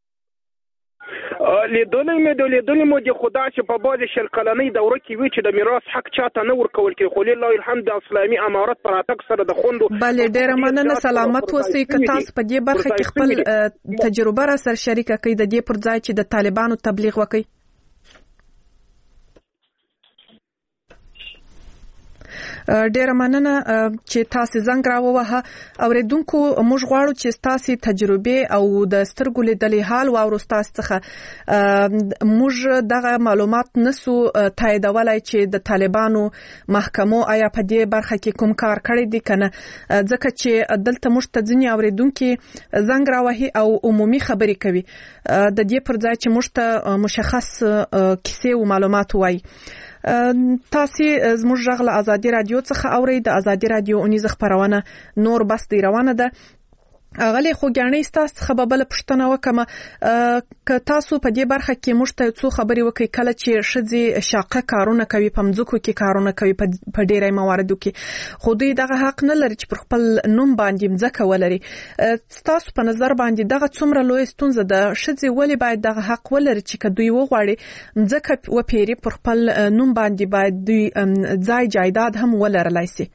لیدلې مو د خدا چې په باز شل کلنۍ دوره کې وی چې د میراث حق چاته نه ورکول کې خو لله الحمد اسلامي امارت پر اتک سره د خوندو بلې ډېر مننه سلامت اوسئ که تاسو په دې برخه کې خپل تجربه را سره شریکه کړئ د دې پر ځای چې د طالبانو تبلیغ وکړي ډېر مننه چې تاسو زنګ راووهه اوریدونکو موږ غواړو چې تاسو تجربه او د سترګو لیدلې حال او تاسو څخه موږ دغه معلومات نسو تاییدولای چې د طالبانو محکمو آیا په دې برخه کې کوم کار کړی دی کنه ځکه چې دلته موږ ته ځینې اوریدونکو زنګ راوهي او عمومي خبرې کوي د دې پر ځای چې موږ ته مشخص کیسې او معلومات وایي تاسو زموږ غږ ازادي رادیو څخه اورئ د ازادي رادیو اونیز خبرونه نور بس دی روانه ده اغلی خو ګڼې تاسو خبربل پښتنه وکم ک تاسو په دې برخه کې مشته څو خبري وکي کله چې شذي شاقه کارونه کوي په مځکو کې کارونه کوي په ډېرې مواردو کې خو دوی دغه حق نه لري چې پر خپل نوم باندې مځکه ولري تاسو په نظر باندې دغه څومره لوی ستونزه ده شذي ولی باید دغه حق ولري چې دوی وغواړي مځکه و پیری پر خپل نوم باندې باید دوی ځای جایداد هم ولرلای شي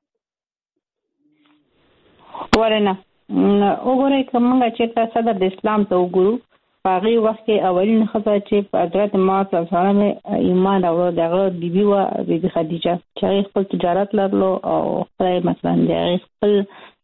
ورنه وګورئ کومه چې صدر د اسلام ته وګورو په هغه وخت کې اولین خبره چې په حضرت محمد صلی الله علیه وسلم ایمان او دغه بیبي و بیبي خدیجه چې خپل تجارت لرلو او خپل مثلا د خپل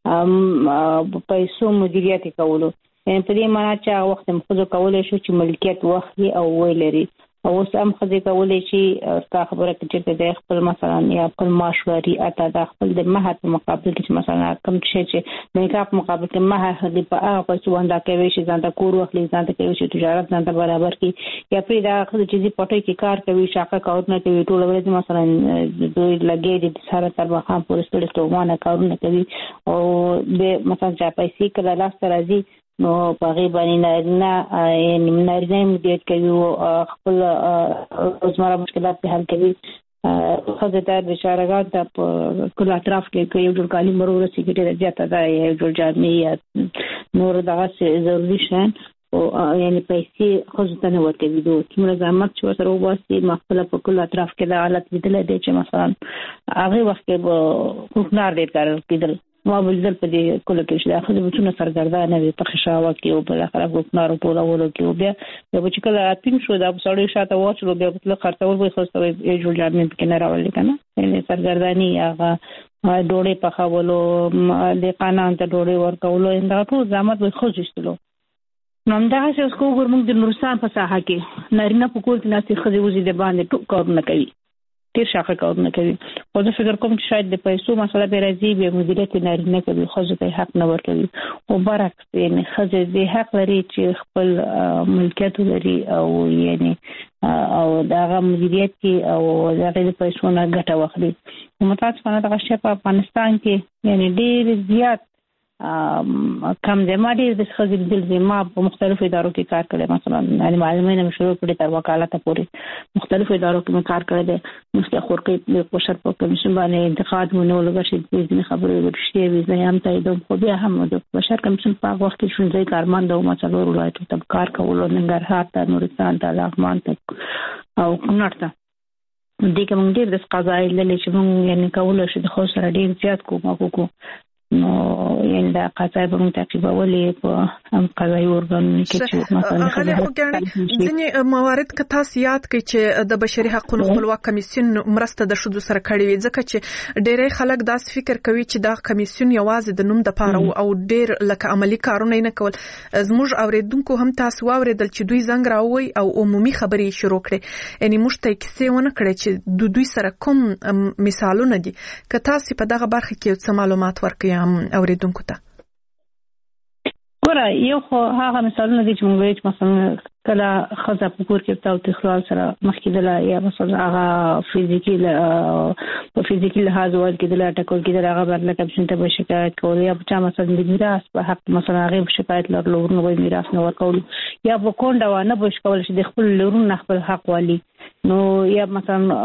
پیسو مدیریت کولو په دې معنی چې هغه وخت مخزو کولای شو چې ملکیت واخلي او ولري او سم خدي کولای شي تاسو خبره کې چې د خپل مثلا یا خپل ماشوري اته د خپل د مهر په مقابل کې مثلا کوم چې د نکاح په مقابل کې مهر هغه په هغه پیسو باندې کوي چې ځان ته کور واخلي ځان ته کوي چې تجارت ځان ته برابر کړي یا پرې دا خدي چې پټي کې کار کوي شاکه کارونه کوي ټول ورځ مثلا دوی لګي د سره تر مخام پورې ستړي تومانه کارونه کوي او د مثلا چې پیسې کله لاس ته راځي نو په باندې نه مدیریت کوي او خپل روزمره مشکلات حل کوي خزه ته بشارهګان ته په کله اطراف کې یو ډول کالي مرور سیګریټ زیاته ده یو ډول جامې نور دغه ضروري شین او یعنی پیسې خزه ته نه ورکوي دوی څومره زحمت چې سره وباسي مخکله په کله اطراف کې د حالت بدل دي چې مثلا هغه وخت کې حکمران ډېر کار کېدل ما بلدل په دې کله کې چې اخر بچونه سرګردانه وي په خشاوه کې او بل اخر حکمران ټول ورو کې بیا چې کله اتین شو دا سړی شاته واچلو بیا په خرڅول وي خو څه یې جوړ جامې کې نه راولې کنه یعنی سرګردانی هغه ډوړې په خولو د قانون ته ډوړې ورکولو انده ټول زحمت به خوښستلو نو دا چې اوس کوم د نورستان په ساحه کې نارینه په کول کې ناسي خزي وزي د باندې ټوک کارونه کوي ډیر شاخه کارونه کوي خو زه فکر کوم چې شاید د پیسو مسله به راځي به مدیریت نارینه کوي خو ته حق نه ورکوي او برعکس یعنی خزه دې حق لري چې خپل ملکیت لري او یعنی او داغه مدیریت کې او دغه پیسو نه ګټه واخلي متاسفانه دغه شی په افغانستان کې یعنی ډیر زیات کم د ما ډیر د خزې د زما په مختلفو ادارو کې کار کړی مثلا د معلمینو مشورو په تر وکالت پورې مختلفو ادارو کې کار کړی دی مستخور کې په بشر په کمیشن باندې انتقاد مونږ لږه شي د خبرو ورشته وي زه هم تایید خو بیا هم د بشر کمیشن په وخت کې شون ځای کارمند او مثلا ولایتو ته کار کول ننګرهار ته نورستان ته لغمان ته او کونړ ته دې کوم ډیر د قضایي للی چې مونږ یعنی کول شي د خو سره ډیر زیات کوو نو یعنی دا قضایي به موږ تعقیبولې په هم قضایي ارګانونو کې چې مثلا ځینې موارد که تاسو یاد کړئ چې د بشري حقوقو خپلواک کمیسیون مرسته د شذو سره کړې وي ځکه چې ډېری خلک داس فکر کوي چې دا کمیسیون یوازې د نوم د پاره او ډېر لکه عملی کارونه نه کول زموږ اوریدونکو هم تاسو اوریدل چې دوی زنګ راوي او عمومي خبرې شروع کړي یعنی موږ ته کیسه ونه کړي چې دوی سره کوم مثالونه دي که تاسو په دغه برخه کې څه معلومات ورکړئ اوریدونکو ته ګوره یو خو هغه مثالونه دي چې موږ مثلا کله خزه په کور کې تاو تخلال سره مخکېدله یا مثلا هغه فزیکی لحاظ ول کېدله ټکول کېدله هغه بدله کمیشن ته به شکایت کول یا چا مثلا د میراث په حق مثلا هغه شکایت لرلو نو میراث نه ورکول یا په کونډه و نه بوش کول چې د خپل لورون خپل حق والی نو یا مثلا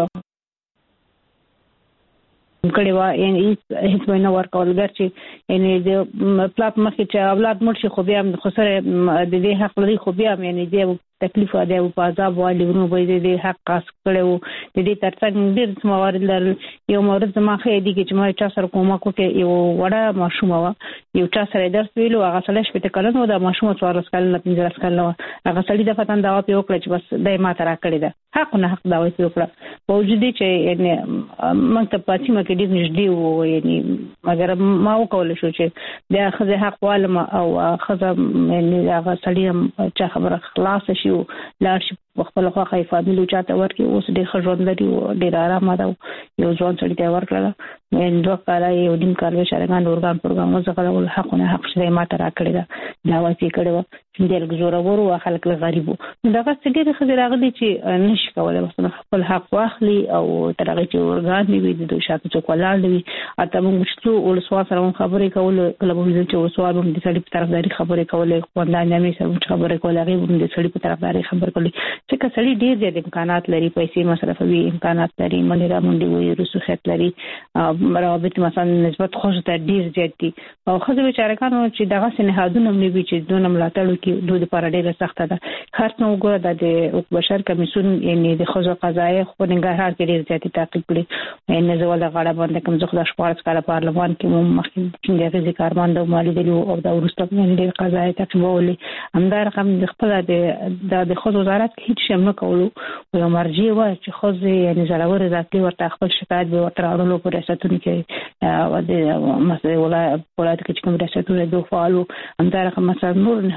کړي وا یعنی هیڅ نه ورکول ګرځي یعنی د پلاټ مخې چې اولاد مرشي خو بیا خو سره د دې حق لري خو بیا یعنی د تکلیف دی او په عذاب والی ورو به د حق قاس کړو د دې ترڅنګ ډېر موارد لرل یو مورد زما خې دي چې ما چا سره کومه کوکه یو وړه ماشوم و یو چا سره درس ویلو هغه سره شپته کلن و د ماشوم 14 کال نه 15 کال نو هغه سړي د فتن دا په وکړه چې بس دای ما ترا کړی ده حق نه حق دا وایي وکړه موجود دي چې یعنی مکتب پاتې مکه دې نږدې و یعنی مګر ما وکول شو چې د خزه حق والم او خزه یعنی هغه سړي چې خبره خلاص شي لاړ شي خپل خواخې فامیلو چاته ورکي اوس ډېر خژوند لري او ډېر آرام ده یو ځوان سړی ته ورکړه نو دوه کال یو دیم کال شارګان اورګان پروګرام وزغله ول حق نه حق شې ما ترا کړی دا دا وایي کړو چې ډېر غزور ورو خلک غریبو دا څه ډېر خزر راغلي چې نشي کولای مثلا خپل حق واخلي او ترغه چې اورګان نیوي د دوی شاته څوک ولاړ دی اته موږ چې ولسوال سره خبرې کول کله به چې ولسوال هم د سړي په طرفداري خبرې کولې خواندان یې سره خبرې کولې هغه هم د سړي په طرفداري خبرې کولې چې کسړي ډېر زیات امکانات لري پیسې مصرفوي امکانات لري منیرا منډي وي رسوخیت لري روابط مثلا نسبت خوش ته ډېر زیات دي او خزه بیچارهګانو چې دغه سنهادونه ملي چې دونه ملاتړ کوي دوی لپاره ډېر سخت ده خاص نو وګوره د بشر کمیسیون یعنی د خزه قضایي خو ننګرهار کې ډېر زیات تعقیب کړي یعنی زول غاړه باندې کوم ځخ د شپارس کاله پارلمان کې مو مخکې د فزیک کارمند او مالی دی او د ورسته باندې قضایي تعقیبولې همدا رقم د خپل د خزه وزارت هیڅ شم نه کولو او مرجع و چې خزه یعنی زراور ذاتي ورته خپل شکایت به ورته راوړلو په ریاستونو کې او د مسله ولایت کې کوم ریاستونه دوه فعالو همدا رقم مثلا نور نهادونه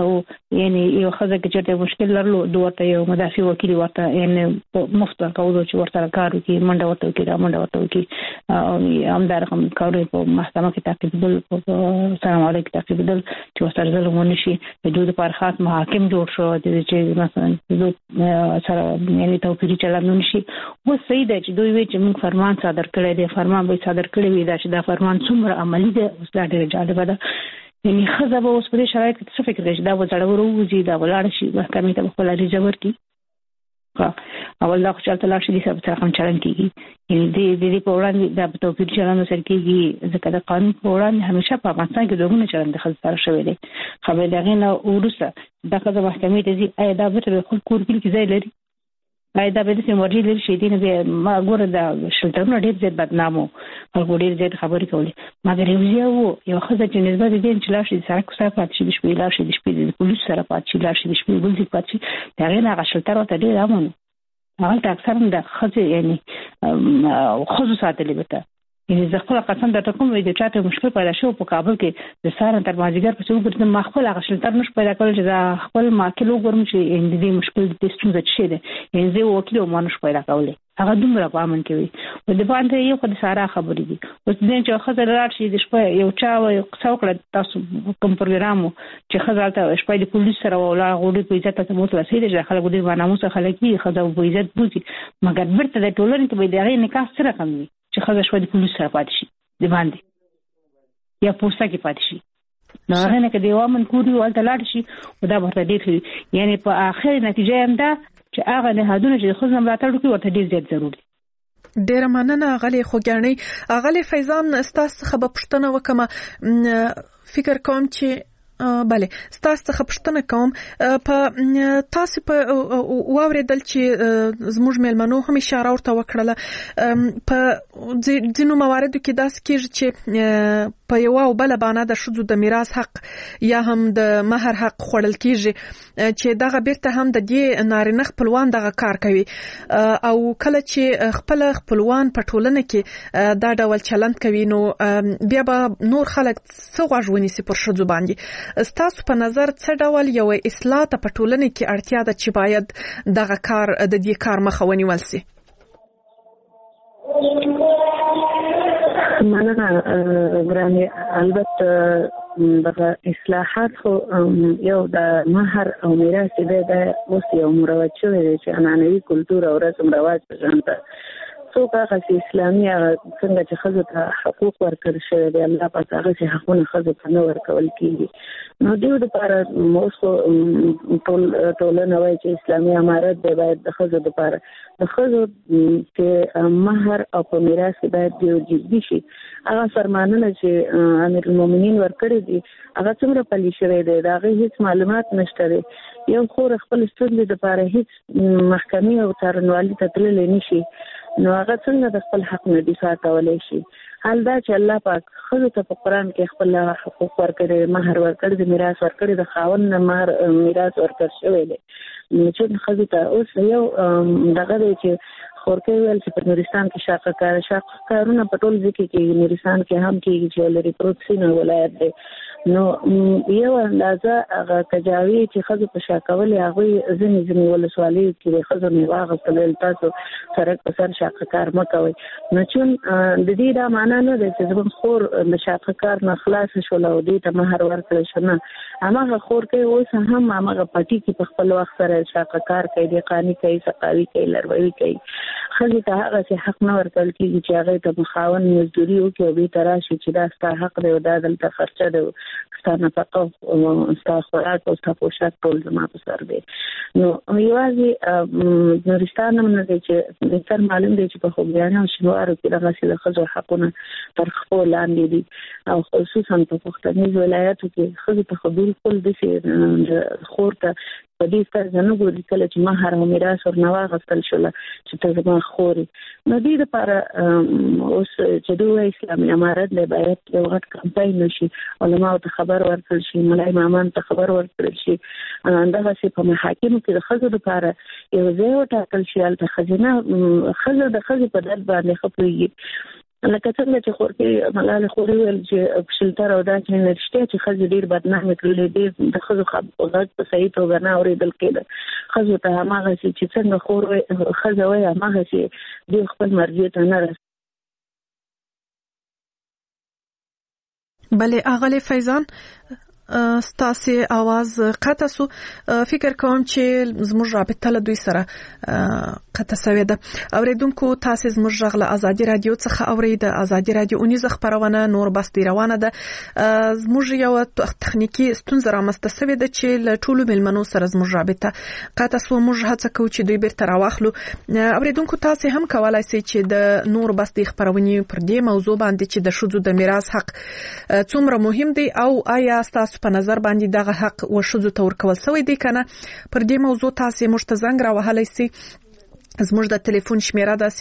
یعنی یو خزه کې چې مشکل لرلو دوته یو مدافع وکیل ورته یعنی مفت ورکوي چې ورته کارو کې منډه ورته کوي منډه ورته کوي او همدار هم کارو په محکمه کې تعقیبول سلام علیکم تعقیبول چې ورته ظلم ونشي د دوی لپاره خاص محاکم جوړ شو چې مثلا سره یعنی توپیری چلند نشي و صحیح ده چې دوی وی چې موږ فرمان صادر کړی دی فرمان به صادر کړی وي دا چې دا فرمان څومره عملی دی اوس دا ډېر جالب ده یعنی خزه به اوس په دې شرایط کې څه فکر کوي دا وځړ وروځي دا ولاړ شي محکمې ته خپل اړیزه ورکړي اول دا خو چلته لاړ شي د سره هم چلن کیږي یعنی دې په وړاندې دا توپیر چلن سره کیږي ځکه د قانون په وړاندې همیشه په افغانستان کې دوه چلن د خزه سره شوی دی خبر دغه نه ورسره د خزه محکمې ته ځي ایا دا به خپل کور کې ځای لري ایا دا به د سیمورجي لري شي دي نه ما ګوره دا شلټرونه ډېر زیات بدنامو خلکو ډېر زیات خبرې کولې مګر یو خزه چې نسبت دې چې لاړ شي سره کوڅه پات شي د شپې لاړ شي د شپې د پولیس سره پات شي لاړ شي د شپې بل ځای پات شي دا غیر هغه شلټر ته ډېر امن هغه اکثر د خزه یعنی خزو ساتلې وته یعنی زه خپل قسم د ټکوم وی د چاته مشکل پیدا شو په کابل کې د سارن تر مازیګر په څو ګرځم ما خپل هغه شلټر نش پیدا کول چې دا خپل ما کې لوګرم چې د دې مشکل د ستونزې څه ده یعنی زه وکیل او مانوش پیدا کولې هغه دومره پامن کوي او د باندې یو خدای ساره خبرې دي اوس دې چې خزه راځي شي د شپه یو چا یو څوکړه تاسو کوم پروګرامو چې خزه ته شپه د پولیس سره ولا غوډي په عزت ته مو تلسي دي چې خلک دې باندې مو خلک خزه په عزت بوزي مګر برته د ټولنې ته به دغه نکاح سره کم وي چې خزه شپه د پولیس سره پاتې شي د باندې یا پوسټه کې پاتې شي نو هغه نه کې دیوامن کوډي او تلاړ شي او دا ورته ډېر یعنی په اخر نتیجه هم ده چې هغه نهادونه چې خو زم راتړو کې ورته ډېر زیات ضروري ډېر مننه غلي خوګانی غلي فیضان استاس خبر پښتنه وکمه فکر کوم چې بله ستاسو څخه پوښتنه کوم په تاسو په واوریدل چې زموږ مېلمنو هم اشاره ورته وکړه په ځینو مواردو کې داس کېږي چې په یو او بل باندې د شذو د میراث حق یا هم د مہر حق خوړل کېږي چې دغه بیرته هم د دې نارینه خپلوان دغه کار کوي او کله چې خپلوان په ټولنه کې دا ډول چلند کوي نو بیا به نور خلک څه غوښونی سي پر شذو باندې ستاسو په نظر څه ډول یو اصلاح ته په ټولنه کې اړتیا ده چې باید دغه کار د دې کار مخه ونیول شي مننه ګرانه البته دغه اصلاحات خو یو د مہر او میراث د اوس یو مروج شوی دی چې عنعنوي کلتور او رسم رواج په ځانته څوک هغه اسلامي څنګه چې خزو ته حقوق ورکړل شوی دی الله پاک هغه چې حقونه خزو ته نه ورکول کیږي نو دوی لپاره موږ ټولنه وایي چې اسلامي امارت دی باید د خزو لپاره د خزو چې مہر او په میراث کې باید یو جدي شي هغه فرمانونه چې امیر المؤمنین ورکړي دي هغه څومره پلي شوی دی دا هغه هیڅ معلومات نشته دی یو خور خپل ستونزې لپاره هیڅ محکمې او څارنوالۍ ته تللی نشي نو هغه څنګه د خپل حق نه دفاع کولای شي حال دا چې الله پاک خزو ته په قرآن کې خپل حقوق ورکړي مہر ورکړي د میراث ورکړي د خاوند نه مہر میراث ورکړ شوی دی نو چې خزو ته اوس یو دغه دی چې خورکې ویل چې په نورستان کې شاقه کارونه په ټول ځکه کې نورستان کې هم کېږي چې لري پروتسین ولایت دی نو یو اندازه هغه تجاوی چې خزو په شاکولې هغه ځنې ولسوالۍ کې خزو نه واغستل تاسو سره په سر شاقه کار مکوي نو چې د دې دا معنا نه ده چې زموږ خور د شاقه کار نه خلاص شول او دې ته مہر ورکړل شنه هغه خور کې اوس هم هغه پټي کې په خپل وخت سره شاقه کار کوي د قانی کوي سقاوي کوي لروي کوي خزو ته هغه چې حق نه ورکړل کیږي چې هغه ته مخاون مزدوري وکړي او به تراشي چې دا ستاسو حق دی او دا دلته خرچه ده ستاسو نفقه او ستاسو خوراک او ستاسو پوشاک ټول زما په سر دی نو یوازې نورستان هم نه دی چې تر معلوم دی چې په خوږیانو او شینوارو کې دغه څه خزو حقونه تر خپل لاندې دي او خصوصا په پښتني ولایتو کې خزو ته خبرې کول د خور ته په دې ستاسو نه ګوري کله چې مہر او میراث ورنوا غوښتل شول چې ته زما خوري نو دې لپاره اوس چې دوی اسلامي امارت له باید یو غټ کمپاین وشي علماء ته خبر ورکړل شي ملای امامان ته خبر ورکړل شي اندغه چې په محاکمو کې د خزو لپاره یو ځای وټاکل شي البته خزینه خزو د خزو په درد باندې خپلېږي لکه څنګه چې خورپی ملال خوري ول چې شلتر او دا چې نشته چې خځې ډیر بدنامه کړلې دي د خځو غږ په صحیح توګه نه اورېدل کېده خځو ته هغه چې څنګه خور خځه وایي هغه چې د خپل مرزي ته نه رسي. بله اغلی فیضان ستاسو आवाज قطع سو فکر کوم چې زموږ رابطه له دوی سره قطع شوې ده. اوریدونکو تاسو زموږ غږ له ازادي رادیو څخه اورید. ازادي رادیو اونیزه خبرونه نور بس دی روانه ده. زموږ یو تخنیکی ستونزه رامسته شوې ده چې له ټولو ملمنو سره زموږ رابطه قطع سو. موږ هڅه کوو چې دوی بیرته راوخلو. اوریدونکو تاسو هم کولای شئ چې د نور بس دی خبرونه پر دې موضوع باندې چې د شذو د میراث حق څومره مهم دی او آیا تاسو په نظر باندې دغه حق وشذو ته ورکول شوی دی کنه پر دې موضوع تاسو موږ ته زنګ راوهلی سي. زموږ د ټلیفون شمیره ده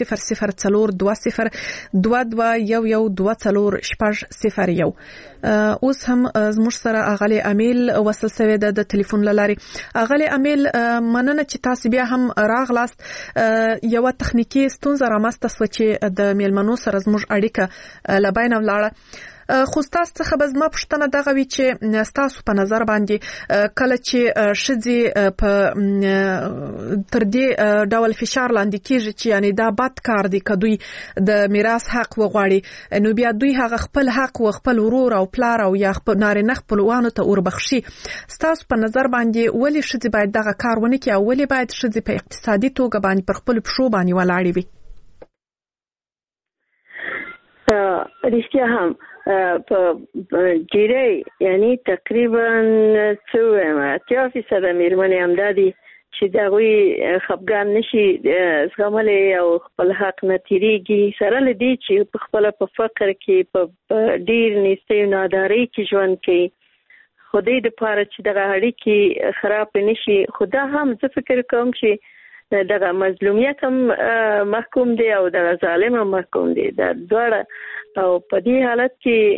004202111240 اوس هم زموږ سره اغلی امیل وصل شوی ده د ټلیفون لاري. اغلی امیل مننه چې تاسو بیا هم راغلاست. یو تخنیکی ستونزه رامسته شوه چې د میلمنو سره زموږ اړیکه لباین ولاړه. خو تاسو څخه به زما پوښتنه دغه وی چې تاسو په نظر باندې کله چې شذې په تر دې ډول فشار لاندې کیږي چې یعنی دا بد کار دی کدوې د میراث حق وغواړي نو بیا دوی هغه خپل حق او خپل ورور او پلار او یا خپل نارینه خپلوانو ته وربخشي. تاسو په نظر باندې ولی شذې باید دغه کار ونه کړي او ولی باید شذې په اقتصادي توګه باندې پر خپل پښو باندې ولاړې وي؟ رښتیا هم په ډیری یعنی تقریبا 80% میرمنې همدادي چې دغوی خپګان نشي زغملی او خپل حق نه تیریږي سره لدی چې په خپل په فقر کې په ډیر نیستۍ او نادارۍ کې ژوند کوي. خدای دې پاره چې دغه اړیکې خراب نشي. خدا هم زه فکر کوم چې دغه مظلومیت هم محکوم دی او دغه ظالم هم محکوم دی. دا دواړه او په دې حالت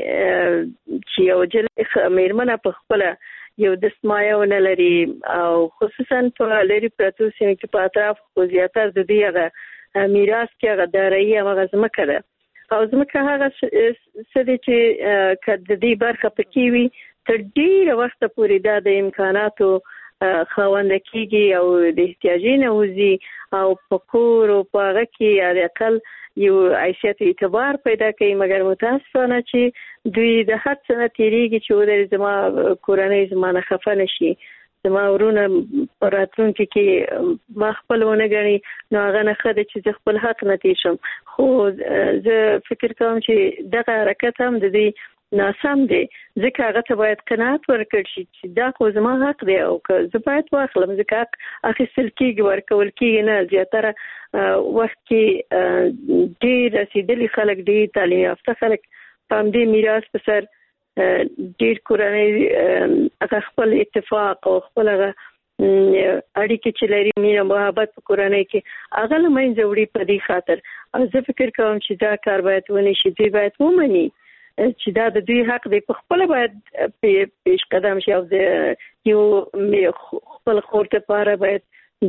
کې چې یو جل میرمنه په خپل یو دسمایه ونه لري او خصوصا په لري پرتو سیمه کې په اطراف خو زیاتره د دې هغه میراث کې هغه دارایي هغه ځمکه ده او ځمکه هغه څه دي چې که د دې برخه پکې وي تر ډېره وخته پورې دا د امکاناتو خاوند کېږي او د احتیاجي نه وځي او په کور او په هغه کې د اقل یو عیشت اعتبار پیدا کوي. مګر متاسفانه چې دوی د هر څه نه تیریږي چې ودرې زما کورنۍ زما نه خفه نشي زما ورونه په راتلونکي کې ما خپل ونه ګڼي نو هغه نه ښه ده چې زه خپل حق نه تیر شم. خو زه فکر کوم چې دغه حرکت هم د دې ناسم دی ځکه هغه ته باید قناعت ورکړ شي چې دا خو زما حق دی او که زه باید واخلم ځکه حق اخیستل کېږي ورکول کېږي نه. زیاتره وخت کې ډېر رسېدلي خلک ډېر تعلیم یافته خلک په همدې میراث په سر ډېر کورنۍ هغه خپل اتفاق او خپل هغه اړیکې چې لري مینه محبت په کورنۍ کې هغه له منځه وړي په دې خاطر. او زه فکر کوم چې دا کار باید ونه شي. دوی باید ومني چې دا د دوی حق دی په خپل باید پیش قدم شي او د یو خپل خور ته پاره باید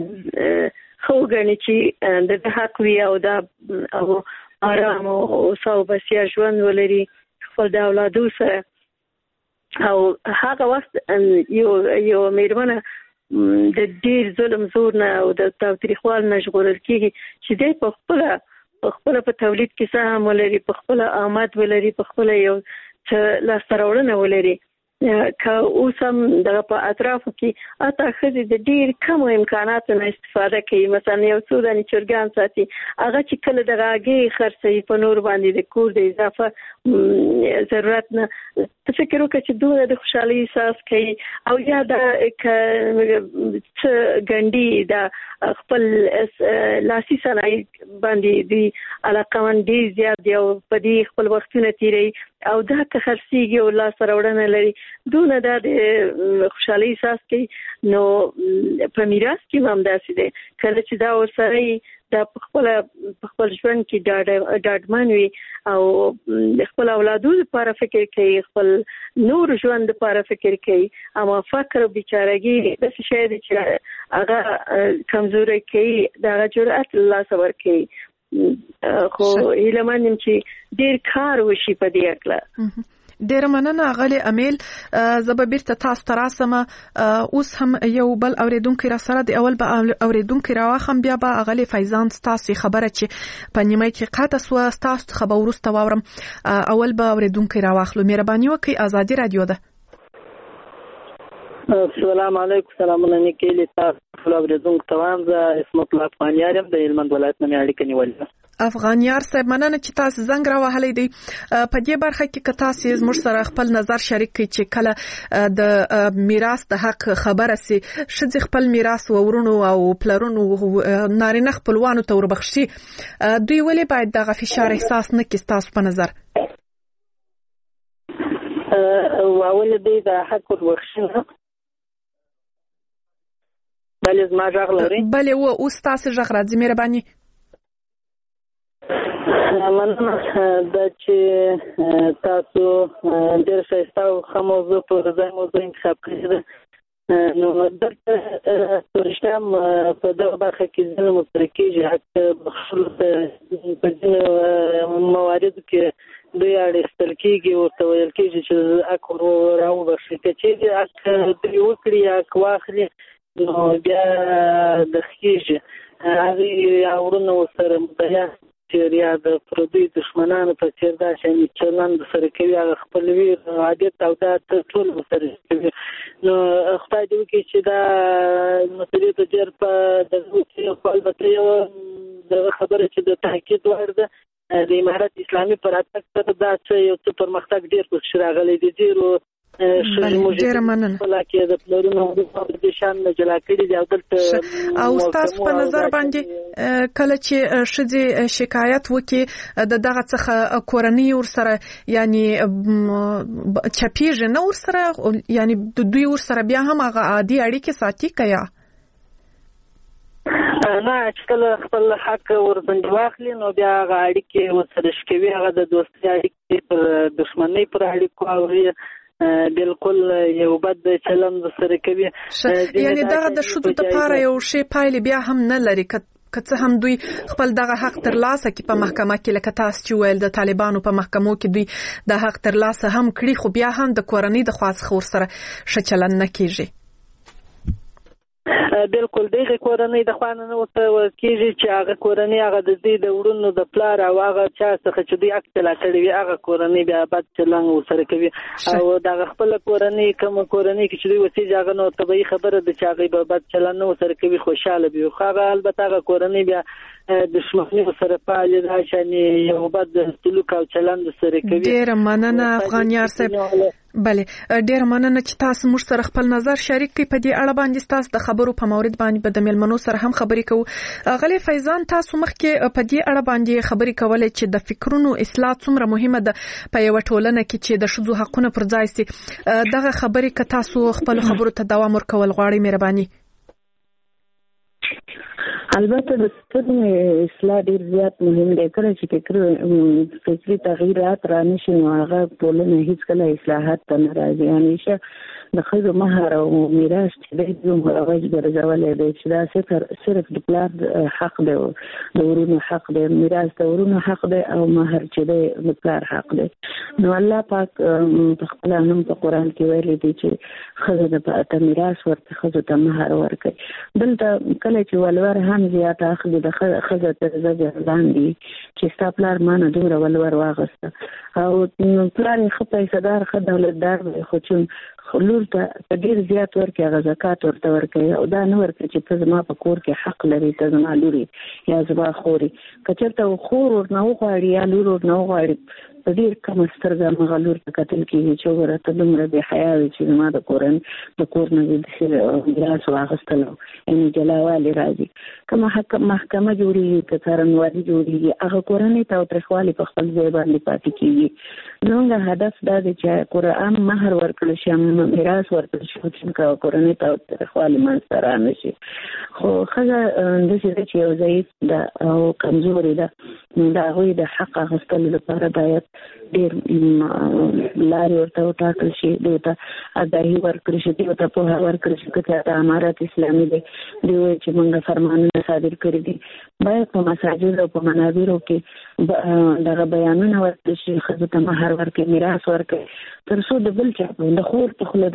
خو غني چې د حق وي او دا او آرام او صوبسیا ژوند ولري خپل د اولادو سره او هغه وخت یو میرمنه د ډیر ظلم زور نه او د تاوتریخوال نه ژغورل کېږي چې دی په خپل په تولید کې سهم ولري په خپل آمد ولري په خپل یو څه لاسته راوړنه ولري. که اوس هم دغه په اطرافو کې اته ښځې د ډېر کمو امکاناتو نه استفاده کوي. مثلا یو څو دانې چرګان ساتي هغه چې کله دغه هګۍ خرڅوي په نور باندې د کور د اضافه ضرورت نه ته فکر وکړه چې دومره د خوشحالۍ احساس کوي او یا د څه ګنډي د خپل لاسي صنایع باندې دوی علاقمند ډېر زیات دي او په دې خپل وختونه تېروي او دا که خرڅېږي او لاسته راوړنه لري دونه دا د خوشحالۍ احساس کوي. نو په میراث کې هم همداسې دی. کله چې دا ورسره دا په خپل ژوند کې ډاډمن وي او خپل اولادو لپاره فکر کوي خپل نور ژوند لپاره فکر کوي اما فقر او بیچارهګي داسې شی دی چې هغه کمزوري کوي دغه جرأت الله صبر کوي خو ایلمنم چې ډیر کار وشي په دې اړه. ډیر مننه غلي امیل. زب بیرته تاسو ته راسم. اوس هم یو بل اوریدونکو را سره دی. اول به اوریدونکو راوخم بیا به غلي فیضان تاسو خبره چې په نیمه کې قاطه سو تاسو خبر ورسته واورم. اول به اوریدونکو راوخلو. مهرباني وکړئ. آزادي رادیو ده. السلام علیکم. سلامونه نیکلی تاسو اوریدونکو توام ز اسمت الله افغانیارم د هلمند ولایت نه اړیکه نیولې. افغانیار صاحب مننه چې تاسو زنګ راوهلې دی. په دې برخه کې که تاسو زموږ سره خپل نظر شریک کړئ چې کله د میراث د حق خبره سي شذ خپل میراث ورونو او پلرونو نارینه خپلوانو ته وربخشي دوی ولې باید دغه فشار احساس نه کړي تاسو په نظر؟ اول دې د حق وربخشنه بلې زما غږ لري. بلې و اوس تاسو غږ راځي. مهرباني. مننه دا چې تاسو ډېر ښایسته او ښه موضوع پر ځای موضوع انتخاب کړې ده. نو دلته رښتیا په دغه برخه کې ځینې مطرح کېږي حق بخښلو ته په ځینو مواردو کې دوی اړیستل کېږي ورته ویل کېږي چې حق راوبخښي. که چیرې حق دوی وکړي حق واخلي نو بیا دخکېږي هغې ورونه ورسره مدعیان یا د پردوی دشمنانو په څېر دا شانې چلند سره کوي هغه خپل ویر عادت او دا ټول سره کوي. نو خدای دې وکړي چې دا مسلې ته ډېر په دغه البته یو دغه خبره چې د تحقیق وړ ده د امارت اسلامي پر راتګ سره دا څه یو څه پرمختګ ډېر پکې راغلی دی. ډېرو ډېر مننه. او تاسو په نظر باندې کله چې ښځې شکایت وکړي د دغه څخه کورنۍ ورسره یعنی چپیږي نه ورسره یعنی دوی ورسره بیا هم هغه عادي اړیکې ساتي که یا نه چې کله خپل حق ورباندې واخلي نو بیا هغه اړیکې ورسره شکوي هغه د دوستۍ اړیکې پر دښمنۍ پر اړیکو اوري بالکل یو بد چلند سره کوي. یعنی دغه د ښځو لپاره یو شی پایلې بیا هم نه لري که څه هم دوی خپل دغه حق ترلاسه کړي په محکمه کې لکه تاسو چې ویل د طالبانو په محکمو کې دوی د حق ترلاسه هم کړي خو بیا هم د کورنۍ د خوا څخه ورسره ښه چلند نه کېږي. بالکل دغه کورنۍ د خوانه نه ورته کېږي چې هغه کورنۍ هغه د دې د وړونو د پلار او هغه چا څخه چې دوی عکس لا کړی وي هغه کورنۍ بیا بد چلند ورسره کوي او دغه خپل کورنۍ کوم کورنۍ چې دوی وسیږي هغه نو طبيعي خبره ده چې هغه به بد چلند ورسره کوي خوشاله وي خو هغه البته هغه کورنۍ بیا دښمنۍ سره پالي دا چې یو بد سلوک او چلند سره کوي. ډېر مننه افغانیار صاحب. بله ډېر مننه چې تاسو موږ سره خپل نظر شریک کړئ په دې اړه باندې. تاسو د خبرو په مورد باندې به د مېلمنو سره هم خبرې کوو. غلي فیضان تاسو مخکې په دې اړه باندې خبرې کولې چې د فکرونو اصلاح څومره مهمه ده په یو ټولنه کې چې د ښځو حقونه پر ځای سي. دغه خبرې که تاسو خپل خبرو ته دوام ورکول غواړئ مهرباني. البته د فکرونو اصلاح ډیر زیات مهم دی. کله چې فکري تغییرات رانشي نو هغه ټولنه هیڅ کله اصلاحات ته نه راځي. همیشه د ښځو مهر او میراث چې دی دوی رواج ګرځولی دی چې دا صرف د پلار حق دی د ورونو حق دی میراث د ورونو حق دی او مهر چې دی د پلار حق دی. نو الله پاک په خپل هم په قرآن کې ویلي دی چې ښځه ته میراث ورکړي ښځو ته مهر ورکړي. دلته کله چې ولور هم زیات اخلي د ښځه تر زجر لاندې چې ستا پلار ما نه دومره ولور واغسته او پلار یې ښه پیسهدار ښه دولتدار دی خو چې لور ته ډېر زیات ورکړي هغه زکات ورته ورکوي او دا نه ورکړي چې ته زما په کور کې حق لري ته زما لور یا زما خور که چېرته خور ورنه وغواړي یا لور ورنه وغواړي په ډېر کمه سترګه همغه لور ته کتل کېږي چې وګوره ته دومره بې حیا وې چې زما د کور نه دې میراث واخیستلو یعنې جلاوالې راځي. که محکمه جوړېږي که څارنوالي جوړېږي هغه کورنۍ تاوتریخوالي په خپل ځای باندې پاتې کېږي. زموږ هدف دا دی چې قرآن مهر ورکړل شي میراث ورکړل شي چې کورنۍ تاوتریخوالي منځته رانه شي. خو ښځه داسې ده چې یو ضعیف ده او کمزورې ده نو د هغوی د حق اخیستلو لپاره باید ډېر لارې ورته وټاکل شي، دوی ته آګاهي ورکړل شي، دوی ته پوهه ورکړل شي که د امارت اسلامي دی دوی وایي چې موږ فرمانونه صادر کړي دي. باید په مساجد او په منابرو کې دغه بیانونه ورکړل شي، ښځو ته مهر ورکړي، میراث ورکړي، تر څو د بل چا د خور په خوله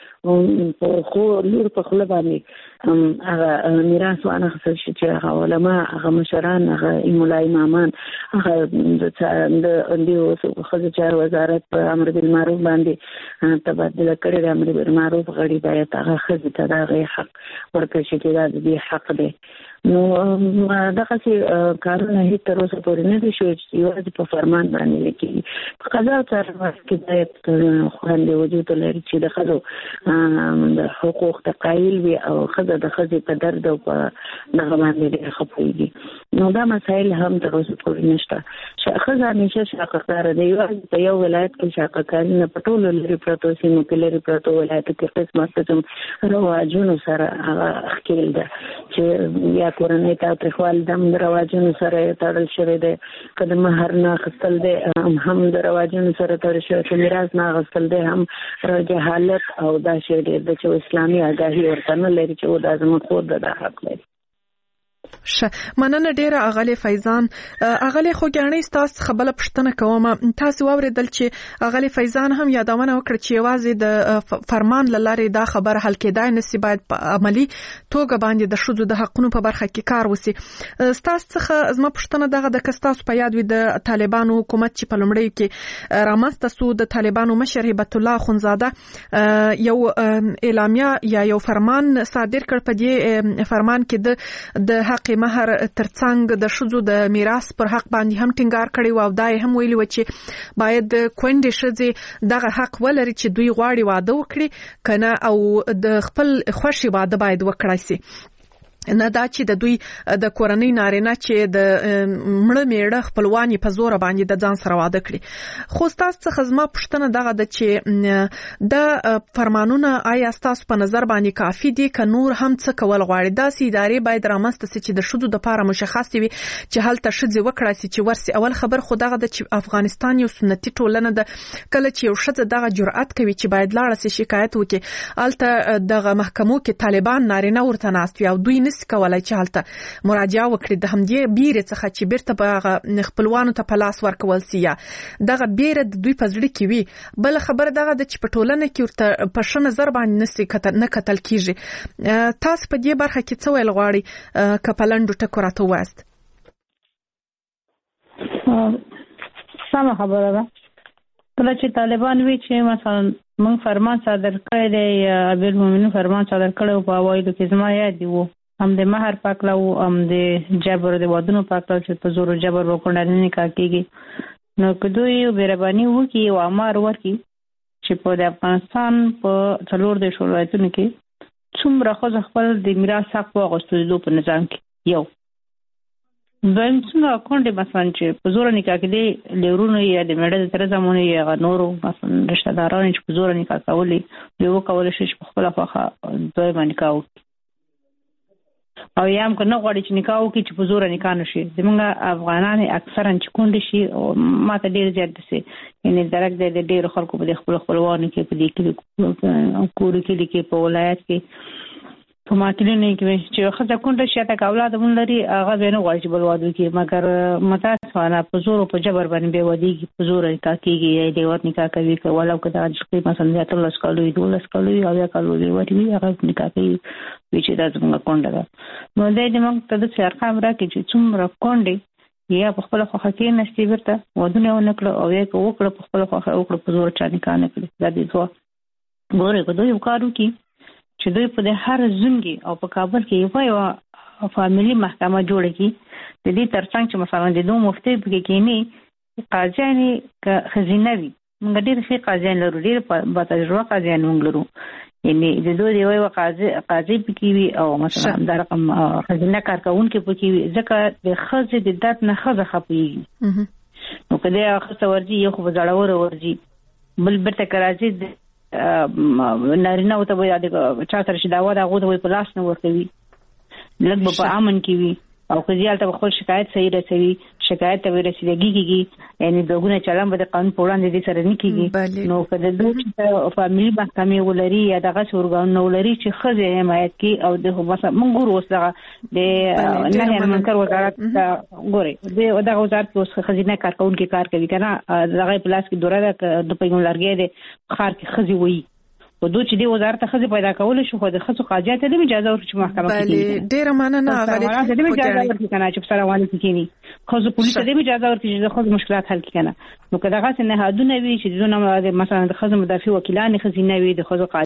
د خور لور په خوله باندې هغه میراث وانخیستل شي چې هغه علما، هغه مشران، هغه ملا امامان، هغه د ښځو چارو وزارت په امر بالمعروف باندې تبادله کړې د امر بالمعروف غړي باید هغه ښځې ته د هغې حق ورکړي چې دا د دې حق دی. نو دغسې کارونه هېڅ تر اوسه پورې نه دي شوي چې یوازې په فرمان باندې لیکلي. په قضا او څارنوال کې باید خوندې وجود ولري چې د ښځو د حقوق ته قایل وي او ښځه د ښځې په درد او په دغه باندې ډېر ښه پوهېږي. نو دا مسایل هم تر اوسه پورې نشته. ښځه همیشه شاقه ده، یوازې په یو ولایت کې شاقه کاري نه، په ټولو لرې پرتو سیمو کې لرې پرتو ولایتو کې قسمه قسم رواجونو سره هغه ښکېل ده چې یا کورنۍ تاوتریخوالي د رواجونو سره تړل شوی دی، که د مهر نه اخیستل دی هم د رواجونو سره تړل شوی، که میراث نه اخیستل دی هم جهالت او دا شی ډېر ده چې اسلامي آګاهي ورته نه لري چې دا زموږ خور ده، دا حق لري. مننه ډیره اغلی فیضان. اغلی خوګیاڼۍ تاسو خبره پښتنه کوم، تاسو واوریدل چې اغلی فیضان هم یادونه وکړه چې یوازې د فرمان لاره دا خبره حل کېدای نسی، باید په عملی توګه باندې د شذو د حقونو په برخه کې کار وسی. تاسو څخه زما پښتنه دغه د کستاسو په یاد وي د طالبانو حکومت چې په لومړی کې رامنځته سو، د طالبانو مشر هبت الله خونزاده یو اعلامیه یا یو فرمان صادر کړ. په دې فرمان کې د حق مهر ترڅنګ د شذو د میراث پر حق باندې هم ټینګار کړی او دا هم ویلي و چې باید کونډې ښځې دغه حق ولري چې دوی غواړي واده وکړي کنه او د خپل خوښي واده باید وکړای شي، نه دا چې د دوی د کورنۍ نارینه چې د مړه میړه خپلوان په زور باندې د ځان سره واده کړي. خو تاسو څخه زما پوښتنه دغه ده چې د فرمانونه آیا تاسو په نظر باندې کافي دي که نور هم څه کول غواړي؟ داسې ادارې باید رامنځته شي چې د شذو لپاره مشخص وي چې هلته ښځې وکړای شي چې ورسي. اول خبر خو دغه ده چې افغانستان یو سنتي ټولنه ده، کله چې یو ښځه دغه جرأت کوي چې باید لاړه شي شکایت وکړي، هلته دغه محکمو کې طالبان نارینه ورته ناست وي او دوی کولای چې حالته مراجعه وکړي د همدې بیرې څخه چې بیرته په خپلوانو ته په لاس ورکول سي، یا دغه بیره د دوی په زړه کې وي. بل خبره دغه د چې په ټولنه کې ورته په ښه نظر باندې نه کتل کیږي. تاسو په دې برخه کې څه ویل غواړئ که په لنډو ټکو راته ووایاست؟ سمه خبره ده. کله چې طالبان وی چې مثلا موږ فرمان صادر کړی دی، امیر المؤمنین فرمان صادر کړی په اوایلو کې زما یاد دی و هم د مهر پاکلو هم د جبر د وادونو پاکلو چې په زور جبر وکړل نه نکاح کېږي. نو که دوی مهرباني وکړي او امر وکړي چې په د افغانستان په څلور د ولایتونو کې څومره ښځې خپل د میراث حق واغوستلو په نظام کې، یو دویم څومره کونډې مثلا چې په زور نکاح کېدې لورونو یا د میړه د تره زامنو یا نورو مثلا رشته دارانو چې په زور نکاح کولی دوی وکولی شي چې په خپله خوښه دویمه نکاح وکړي، او یا هم که نه غواړي چې نکاح وکړي چې په زوره نکاح نه شي. زموږ افغانان اکثرا چې کونډې شي ما ته ډېر زیات داسې یعنې درک دی د ډېرو خلکو په دې خپلوانو کې په دې کلي کوري کلي کې په ولایت کې په ماکلینو کې چې یو ښځه کونډه شي حتی که اولاد هم لري هغه بیا نه غواړي چې بل واده وکړي، مګر متاسفانه په زور او په جبر باندې بیا واده په زوره نکاح کېږي یا ډېوت نکاح کوي، که ولو که دغه شقي مثلا 13 کالو وي 12 کالو وي او یا کالو ډېوت وي هغه نکاح کوي وي چې دا زموږ کونډه ده. نو دی د موږ ته داسې ارقام راکړي چې څومره کونډې یا په خپله خوښه کېناستې بېرته ودونه یې ونه کړه او یا که وکړه په خپله خوښه وکړه په زور چا نکاح نه کړي. دا د دوه ګورې که دوی یو کار وکړي چې دوی په د هر زونګي او په کابل کې یوه فامیلي محکمه جوړه کړي، د دې ترڅنګ چې مثلا د دوه مفتي پکې کېني قاضیان یې که ښځینه وي، موږ ډېر ښې قاضیان لرو، ډېر با تجربه قاضیان موږ لرو، یعنې د دوی یوه قاضي پکې وي او مثلا دا رقم ښځینه کارکوونکې پکې وي، ځکه د ښځې د درد نه ښځه ښه پوهېږي. نو که دی ښځه ورځي یو خو به زړوره ورځي، بل بیرته که راځي نارینه ورته به چا سره چې دعوا ده هغو ته به په لاس نه ورکوي، لږ به په امن کې وي او که ځي هلته به خپل شکایت صحیح رسوي شکایت ته ورسیدګي کیږي یعنی دغه چلن به د قانون په وړاندې د سره نه کیږي نو کله د فاميلي محکمې ولري یا دغه اورګان ولري چې خزه حمایت کی او د موږ ګورو اوسه د نه منکر وزارت ګوري دغه وزارت اوس خزینه کارکونکو کار کوي کنه دغه پلاس کې دوره د پیغام لارګي د خار کې خزي وي او دوی چې د وزارت خزي پیدا کول شو خو د خصو قاضیات د اجازه ورکړي محکمه کې ډیره مننه غالي د اجازه ورکړي کنه چې سره وانه کېنی خو پولیس د اجازه ورکړي چې خو مشکلات حل کړي کنه نو کله هغه نه هادونه وی چې دونه مثلا د خزو مدافع وکیلان خزینه وی د خزو